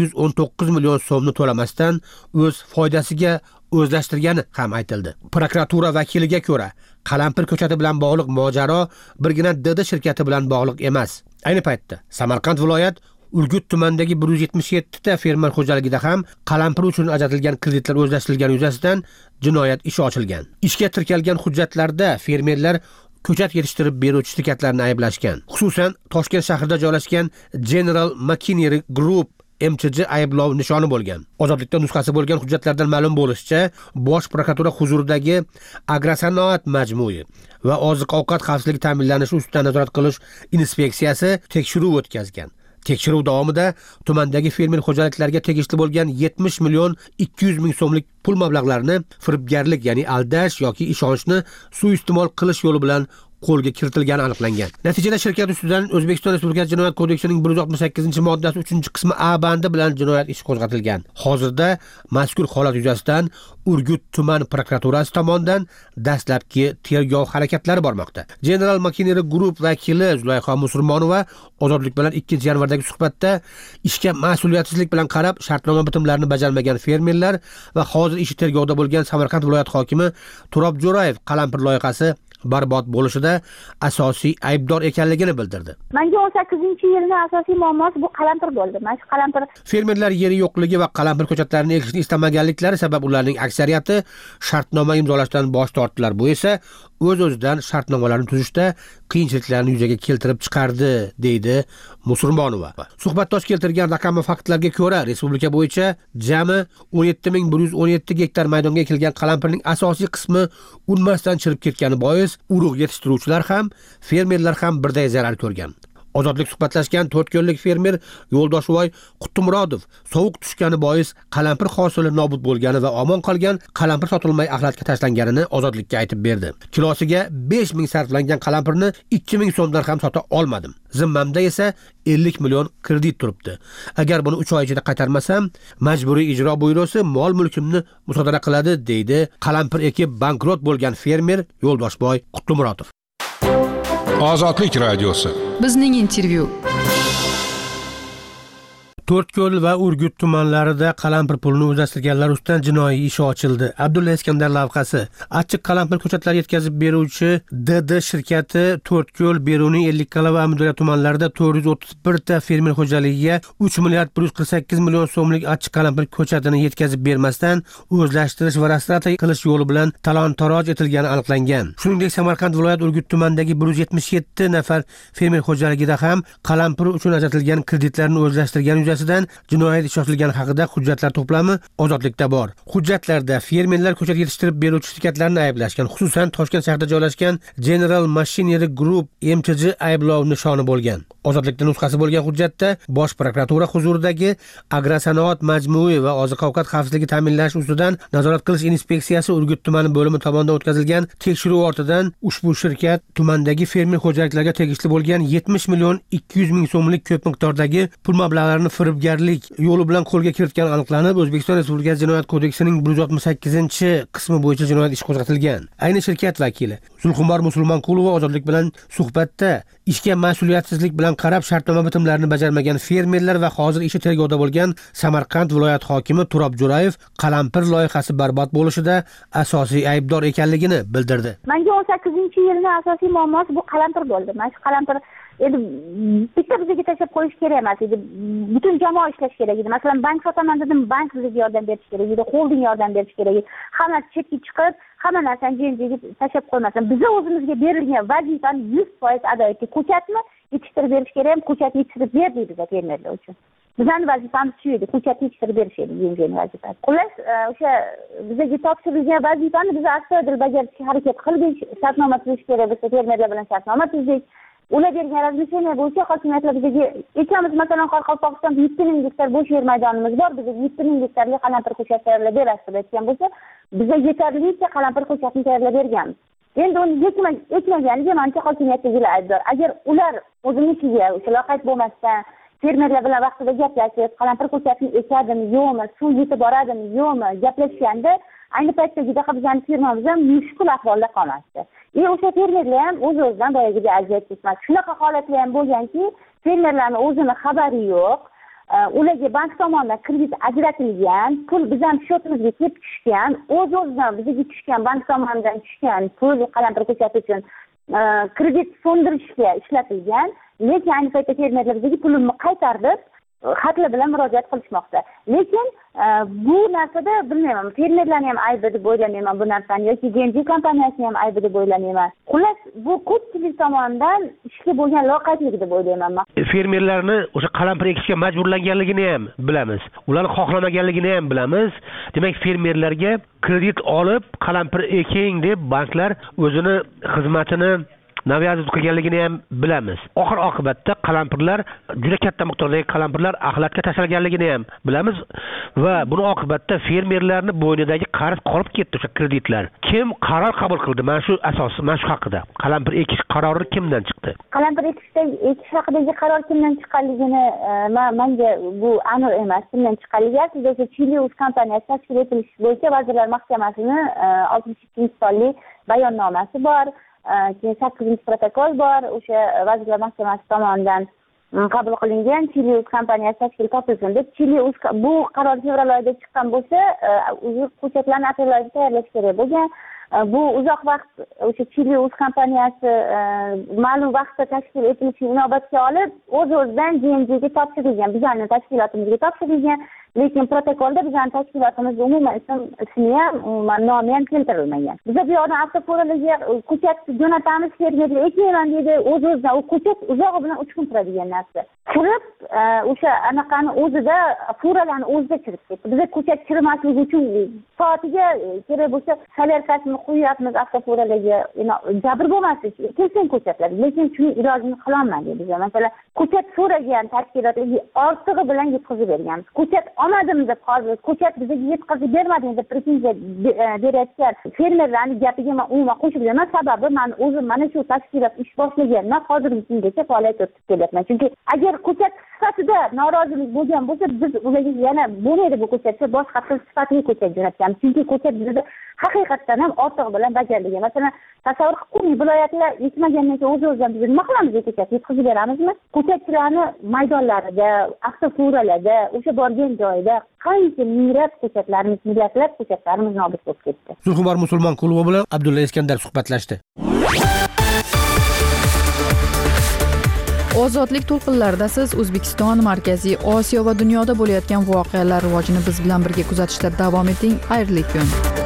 619 million so'mni to'lamasdan o'z foydasiga o'zlashtirgani ham aytildi. Prokuratura vakiliga ko'ra, qalampir ko'chati bilan bog'liq mojaro birgina DD shirkati bilan bog'liq emas. Ayni paytda Samarqand viloyat Urgut tumanidagi 177 ta fermer xo'jaligida ham qalampir uchun ajratilgan kreditlar o'zlashtirilgani yuzasidan jinoyat ishi ochilgan. Ishga tirkalgan hujjatlarda fermerlar ko'chat yetishtirib beruvchi shirkatlarni ayblashgan. Xususan, Toshkent shahrida joylashgan General Machinery Group MCG ayblov nishoni bo'lgan. Ozodlikda nusxasi bo'lgan hujjatlardan ma'lum bo'lishicha, Bosh prokuratura huzuridagi Agrosanoat majmui va oziq-ovqat xavfsizligi ta'minlanishi ustidan nazorat qilish inspeksiyasi tekshiruv o'tkazgan. Tekshiruv davomida tumandagi fermer xo'jaliklariga tegishli bo'lgan 70 million 200 ming so'mlik pul mablag'larini firibgarlik, ya'ni aldash yoki ishonchni suiiste'mol qilish yo'li bilan qo'lga kiritilgani aniqlangan. Natijada shirkat ustidan O'zbekiston Respublikasi Jinoyat kodeksining 168-moddasi 3-qismi A bandi bilan jinoyat ishi qo'zg'atilgan. Hozirda mazkur holat yuzasidan Urgut tuman prokuraturasi tomonidan dastlabki tergov harakatlari bormoqda. General Machinery Group vakili Zulayho Musurmonova Ozodlik bilan 2-yanvardagi suhbatda ishga mas'uliyatsizlik bilan qarab shartnoma bitimlarini bajarmagan fermerlar va hozir ishi tergovda bo'lgan Samarqand viloyat hokimi Turob Jo'rayev qalampir loyihasi barbod bo'lishida asosiy aybdor ekanligini bildirdi. Menga 18-yilning asosiy muammosi bu qalampir bo'ldi. Mana shu qalampir fermerlar yeri yo'qligi va qalampir ko'chatlarini ekishni istamaganliklari sabab ularning aksariyati shartnoma imzolashdan bosh tortdilar. Bu esa o'z-o'zidan shartnomalarni tuzishda qiyinchiliklarni yuzaga keltirib chiqardi, deydi Musurmonova. Suhbatdosh keltirgan raqam va faktlarga ko'ra, respublika bo'yicha jami 17.117 gektar maydonga ekilgan qalampirning asosiy qismi unmasdan chirib ketgani bois urug' yetishtiruvchilar ham, fermerlar ham birday zarar ko'rgan. Ozodlik suhbatlashgan 4 ko'llik fermer Yo'ldoshvoy Qutumurodov sovuq tushgani bois qalampir hosili nobud bo'lgani va omon qolgan qalampir sotilmay axlatga tashlanganini Ozodlikka aytib berdi. Kilosiga 5000 sarflangan qalampirni 2000 so'mdan ham sota olmadim. Zimmamda esa 50 million kredit turibdi. Agar buni 3 oy ichida qaytarmasam, majburiy ijro byurosi mol-mulkimni musodara qiladi, deydi qalampir ekib bankrot bo'lgan fermer Yo'ldoshboy Qutumurodov. Ozodlik radiosi. Bizning intervyu. To'rtko'l va Urgut tumanlarida qalampir pulini o'zlashtirganlar ustidan jinoiy ish ochildi. Abdulla Iskandar lavhasi. Achchiq qalampir ko'chatlari yetkazib beruvchi DD shirkati To'rtko'l, Beruniy, Ellikqal'a va Amudaryo tumanlarida 431 ta fermer xo'jaligiga 3 milliard 148 million so'mlik achchiq qalampir ko'chatini yetkazib bermasdan o'zlashtirish va restavratsiya qilish yo'li bilan talon-taroj etilgani aniqlangan. Shuningdek, Samarqand viloyat Urgut tumanidagi 177 nafar fermer xo'jaligida ham qalampir uchun ajratilgan kreditlarni o'zlashtirgan jinoyat ishi ochilgani haqida hujjatlar to'plami Ozodlikda bor. Hujjatlarda fermerlar ko'chat yetishtirib beruvchi shirkatlarni ayblashgan, xususan Toshkent shahrida joylashgan General Machinery Group MTJ ayblov nishoni bo'lgan. Ozodlikda nusxasi bo'lgan hujjatda Bosh prokuratura huzuridagi Agrosanoat majmui va oziq-ovqat xavfsizligi ta'minlash ustidan nazorat qilish inspeksiyasi Urgut tumani bo'limi tomonidan o'tkazilgan tekshiruv ortidan ushbu shirkat tumandagi fermer xo'jaliklarga tegishli bo'lgan 70 million 200 ming so'mlik ko'p miqdordagi pul mablag'larini firibgarlik yo'li bilan qo'lga kiritgani aniqlanib, O'zbekiston Respublikasi Jinoyat kodeksining 168-qismi bo'yicha jinoyat ishi qo'zg'atilgan. Ayni shirkat vakili Zulxumor Musulmonqulova Ozodlik bilan suhbatda ishga mas'uliyatsizlik bilan qarab shartnoma bitimlarini bajarmagan fermerlar va hozir ishi tergovda bo'lgan Samarqand viloyat hokimi Turob Jo'rayev qalampir loyihasi barbod bo'lishida asosiy aybdor ekanligini bildirdi. Menga 18-yilning asosiy muammosi bu qalampir bo'ldi. Mana shu qalampir endi bitta bizga tashlab qo'yish kerak emas edi. Butun jamoa ishlash kerak edi. Masalan, bank sotaman dedim, bank bizga yordam berish kerak edi, holding yordam berish kerak edi. Hamma chetga chiqib, hamma narsani jenjiga tashlab qo'ymasin. Biz o'zimizga berilgan vazifani 100% ado etdik. Ko'chatni yetishtirib berish kerak ham, ko'chatni yetishtirib berdik bizga fermerlar uchun. Bizning vazifamiz shu edi, ko'chatni yetishtirib berish edi jenjining vazifasi. Xullas, o'sha bizga topshirilgan vazifani biz astoydil bajarishga harakat qildik. Shartnoma tuzish kerak bo'lsa, fermerlar bilan shartnoma tuzdik. Ular bergan razmesheniya bo'yicha hokimiyatlar bizga aytamiz, masalan, Qoraqalpog'istonda 7000 gektar bo'sh yer maydonimiz bor. Bizga 7000 gektarlik qalampir ko'chat tayyorlab berasiz deb aytgan bo'lsa, bizga yetarlicha qalampir ko'chatni tayyorlab berganmiz. Endi uni yetmaganiga menimcha hokimiyatdagilar aybdor. Agar ular o'zinikiga o'sha loqayd bo'lmasdan fermerlar bilan vaqtida gaplashib, qalampir ko'chatni ekadimi, yo'qmi, suv yetib boradimi, yo'qmi gaplashganda ayni paytda juda bizning firmamiz ham mushkul ahvolda qolmasdi. O'sha fermerlar ham o'z-o'zidan boyagiga aziyat chekmasdi. Shunaqa holatlar ham bo'lganki, fermerlarning o'zini xabari yo'q. Ularga bank tomonidan kredit ajratilgan, pul bizning shotimizga kelib tushgan, o'z-o'zidan bizga tushgan bank tomonidan tushgan pul qalampir ko'chati uchun kredit so'ndirishga ishlatilgan. Lekin ayni paytda fermerlar bizga pulini qaytardi, xatlar bilan murojaat qilishmoqda. Lekin bu narsada bilmayman, fermerlarning ham aybi deb o'ylamayman bu narsani, yoki Genji kompaniyasining ham aybi deb o'ylamayman. Xullas, bu ko'pchilik tomonidan ishga bo'lgan loqaydlik deb o'ylayman men. Fermerlarni o'sha qalampir ekishga majburlanganligini ham bilamiz. Ularni xohlamaganligini ham bilamiz. Demak, fermerlarga kredit olib qalampir eking deb banklar o'zini xizmatini naviyat qilganligini ham bilamiz. Oxir oqibatda qalampirlar, juda katta miqdordagi qalampirlar axlatga tashlaganligini ham bilamiz va buni oqibatda fermerlarning bo'ynidagi qarz qolib ketdi o'sha kreditlar. Kim qaror qabul qildi? Mana shu asosi, mana shu haqida. Qalampir ekish qarori kimdan chiqdi? Qalampir ekish haqidagi qaror kimdan chiqqanligini menga bu aniq emas. Kimdan chiqqanligi sizga Chilius kompaniyasi tashkil etilishi bo'yicha Vazirlar Mahkamasining 62-sonli bayonnomasi bor. Keyin 8-protokol bor, o'sha Vazirlar Mahkamasi tomonidan qabul qilingan Chilius kompaniyasi tashkil topilsin deb. Chilius bu qaror fevral oyida chiqqan bo'lsa, o'zi ko'chatlarni aprel oyida tayyorlash kerak bo'lgan. Bu uzoq vaqt o'sha Chilius kompaniyasi ma'lum vaqtda tashkil etilishini inobatga olib, o'z-o'zidan GMGga topshirilgan, bizning tashkilotimizga topshirilgan. lekin protokolda bizning tashkilotimiz umuman ismi ham umuman nomi ham keltirilmagan. Biz bu yoqdan avtofurolarga ko'chat jo'natamiz, fermerga ekmayman deydi, o'z-o'zidan u ko'chat uzog'i bilan 3 kun turadigan narsa. Kirib o'sha anaqani o'zida furalarni o'zida chirib ketdi. Biz ko'chat chirimasligi uchun soatiga kerak bo'lsa solyarkasini qo'yapmiz avtofurolarga, jabr bo'lmasin kelsin ko'chatlar, lekin shuni ilojini qilolmadik biz. Masalan, ko'chat so'ragan tashkilotga ortig'i bilan yetkazib berganmiz. Ko'chat olmadim deb hozir ko'chat bizga yetkazib bermading deb pretenziya berayotgan fermerlarning gapiga men umuman qo'shilmayman. Sababi men o'zim mana shu tashkilot ish boshlagandan hozirgi kungacha faoliyat yuritib kelyapman. Chunki agar ko'chat sifatida norozilik bo'lgan bo'lsa, biz ularga yana bo'lmaydi bu ko'chatga boshqa sifatli ko'chat jo'natganmiz. Chunki ko'chat bizda haqiqatdan ham ortig'i bilan bajarilgan. Masalan, tasavvur qilib ko'ring, viloyatlar yetmagandan keyin o'z-o'zidan biz nima qilamiz ko'chat yetkazib beramizmi? Ko'chatchilarni maydonlarida, avtofuralarda, o'sha borgan joyida qancha minglab ko'chatlarimiz, millatlab ko'chatlarimiz nobud bo'lib ketdi. Zulxumor musulmon klubi bilan Abdulla Iskandar suhbatlashdi. Ozodlik to'lqinlarida siz O'zbekiston, Markaziy Osiyo va dunyoda bo'layotgan voqealar rivojini biz bilan birga kuzatishda davom eting. Xayrli kun.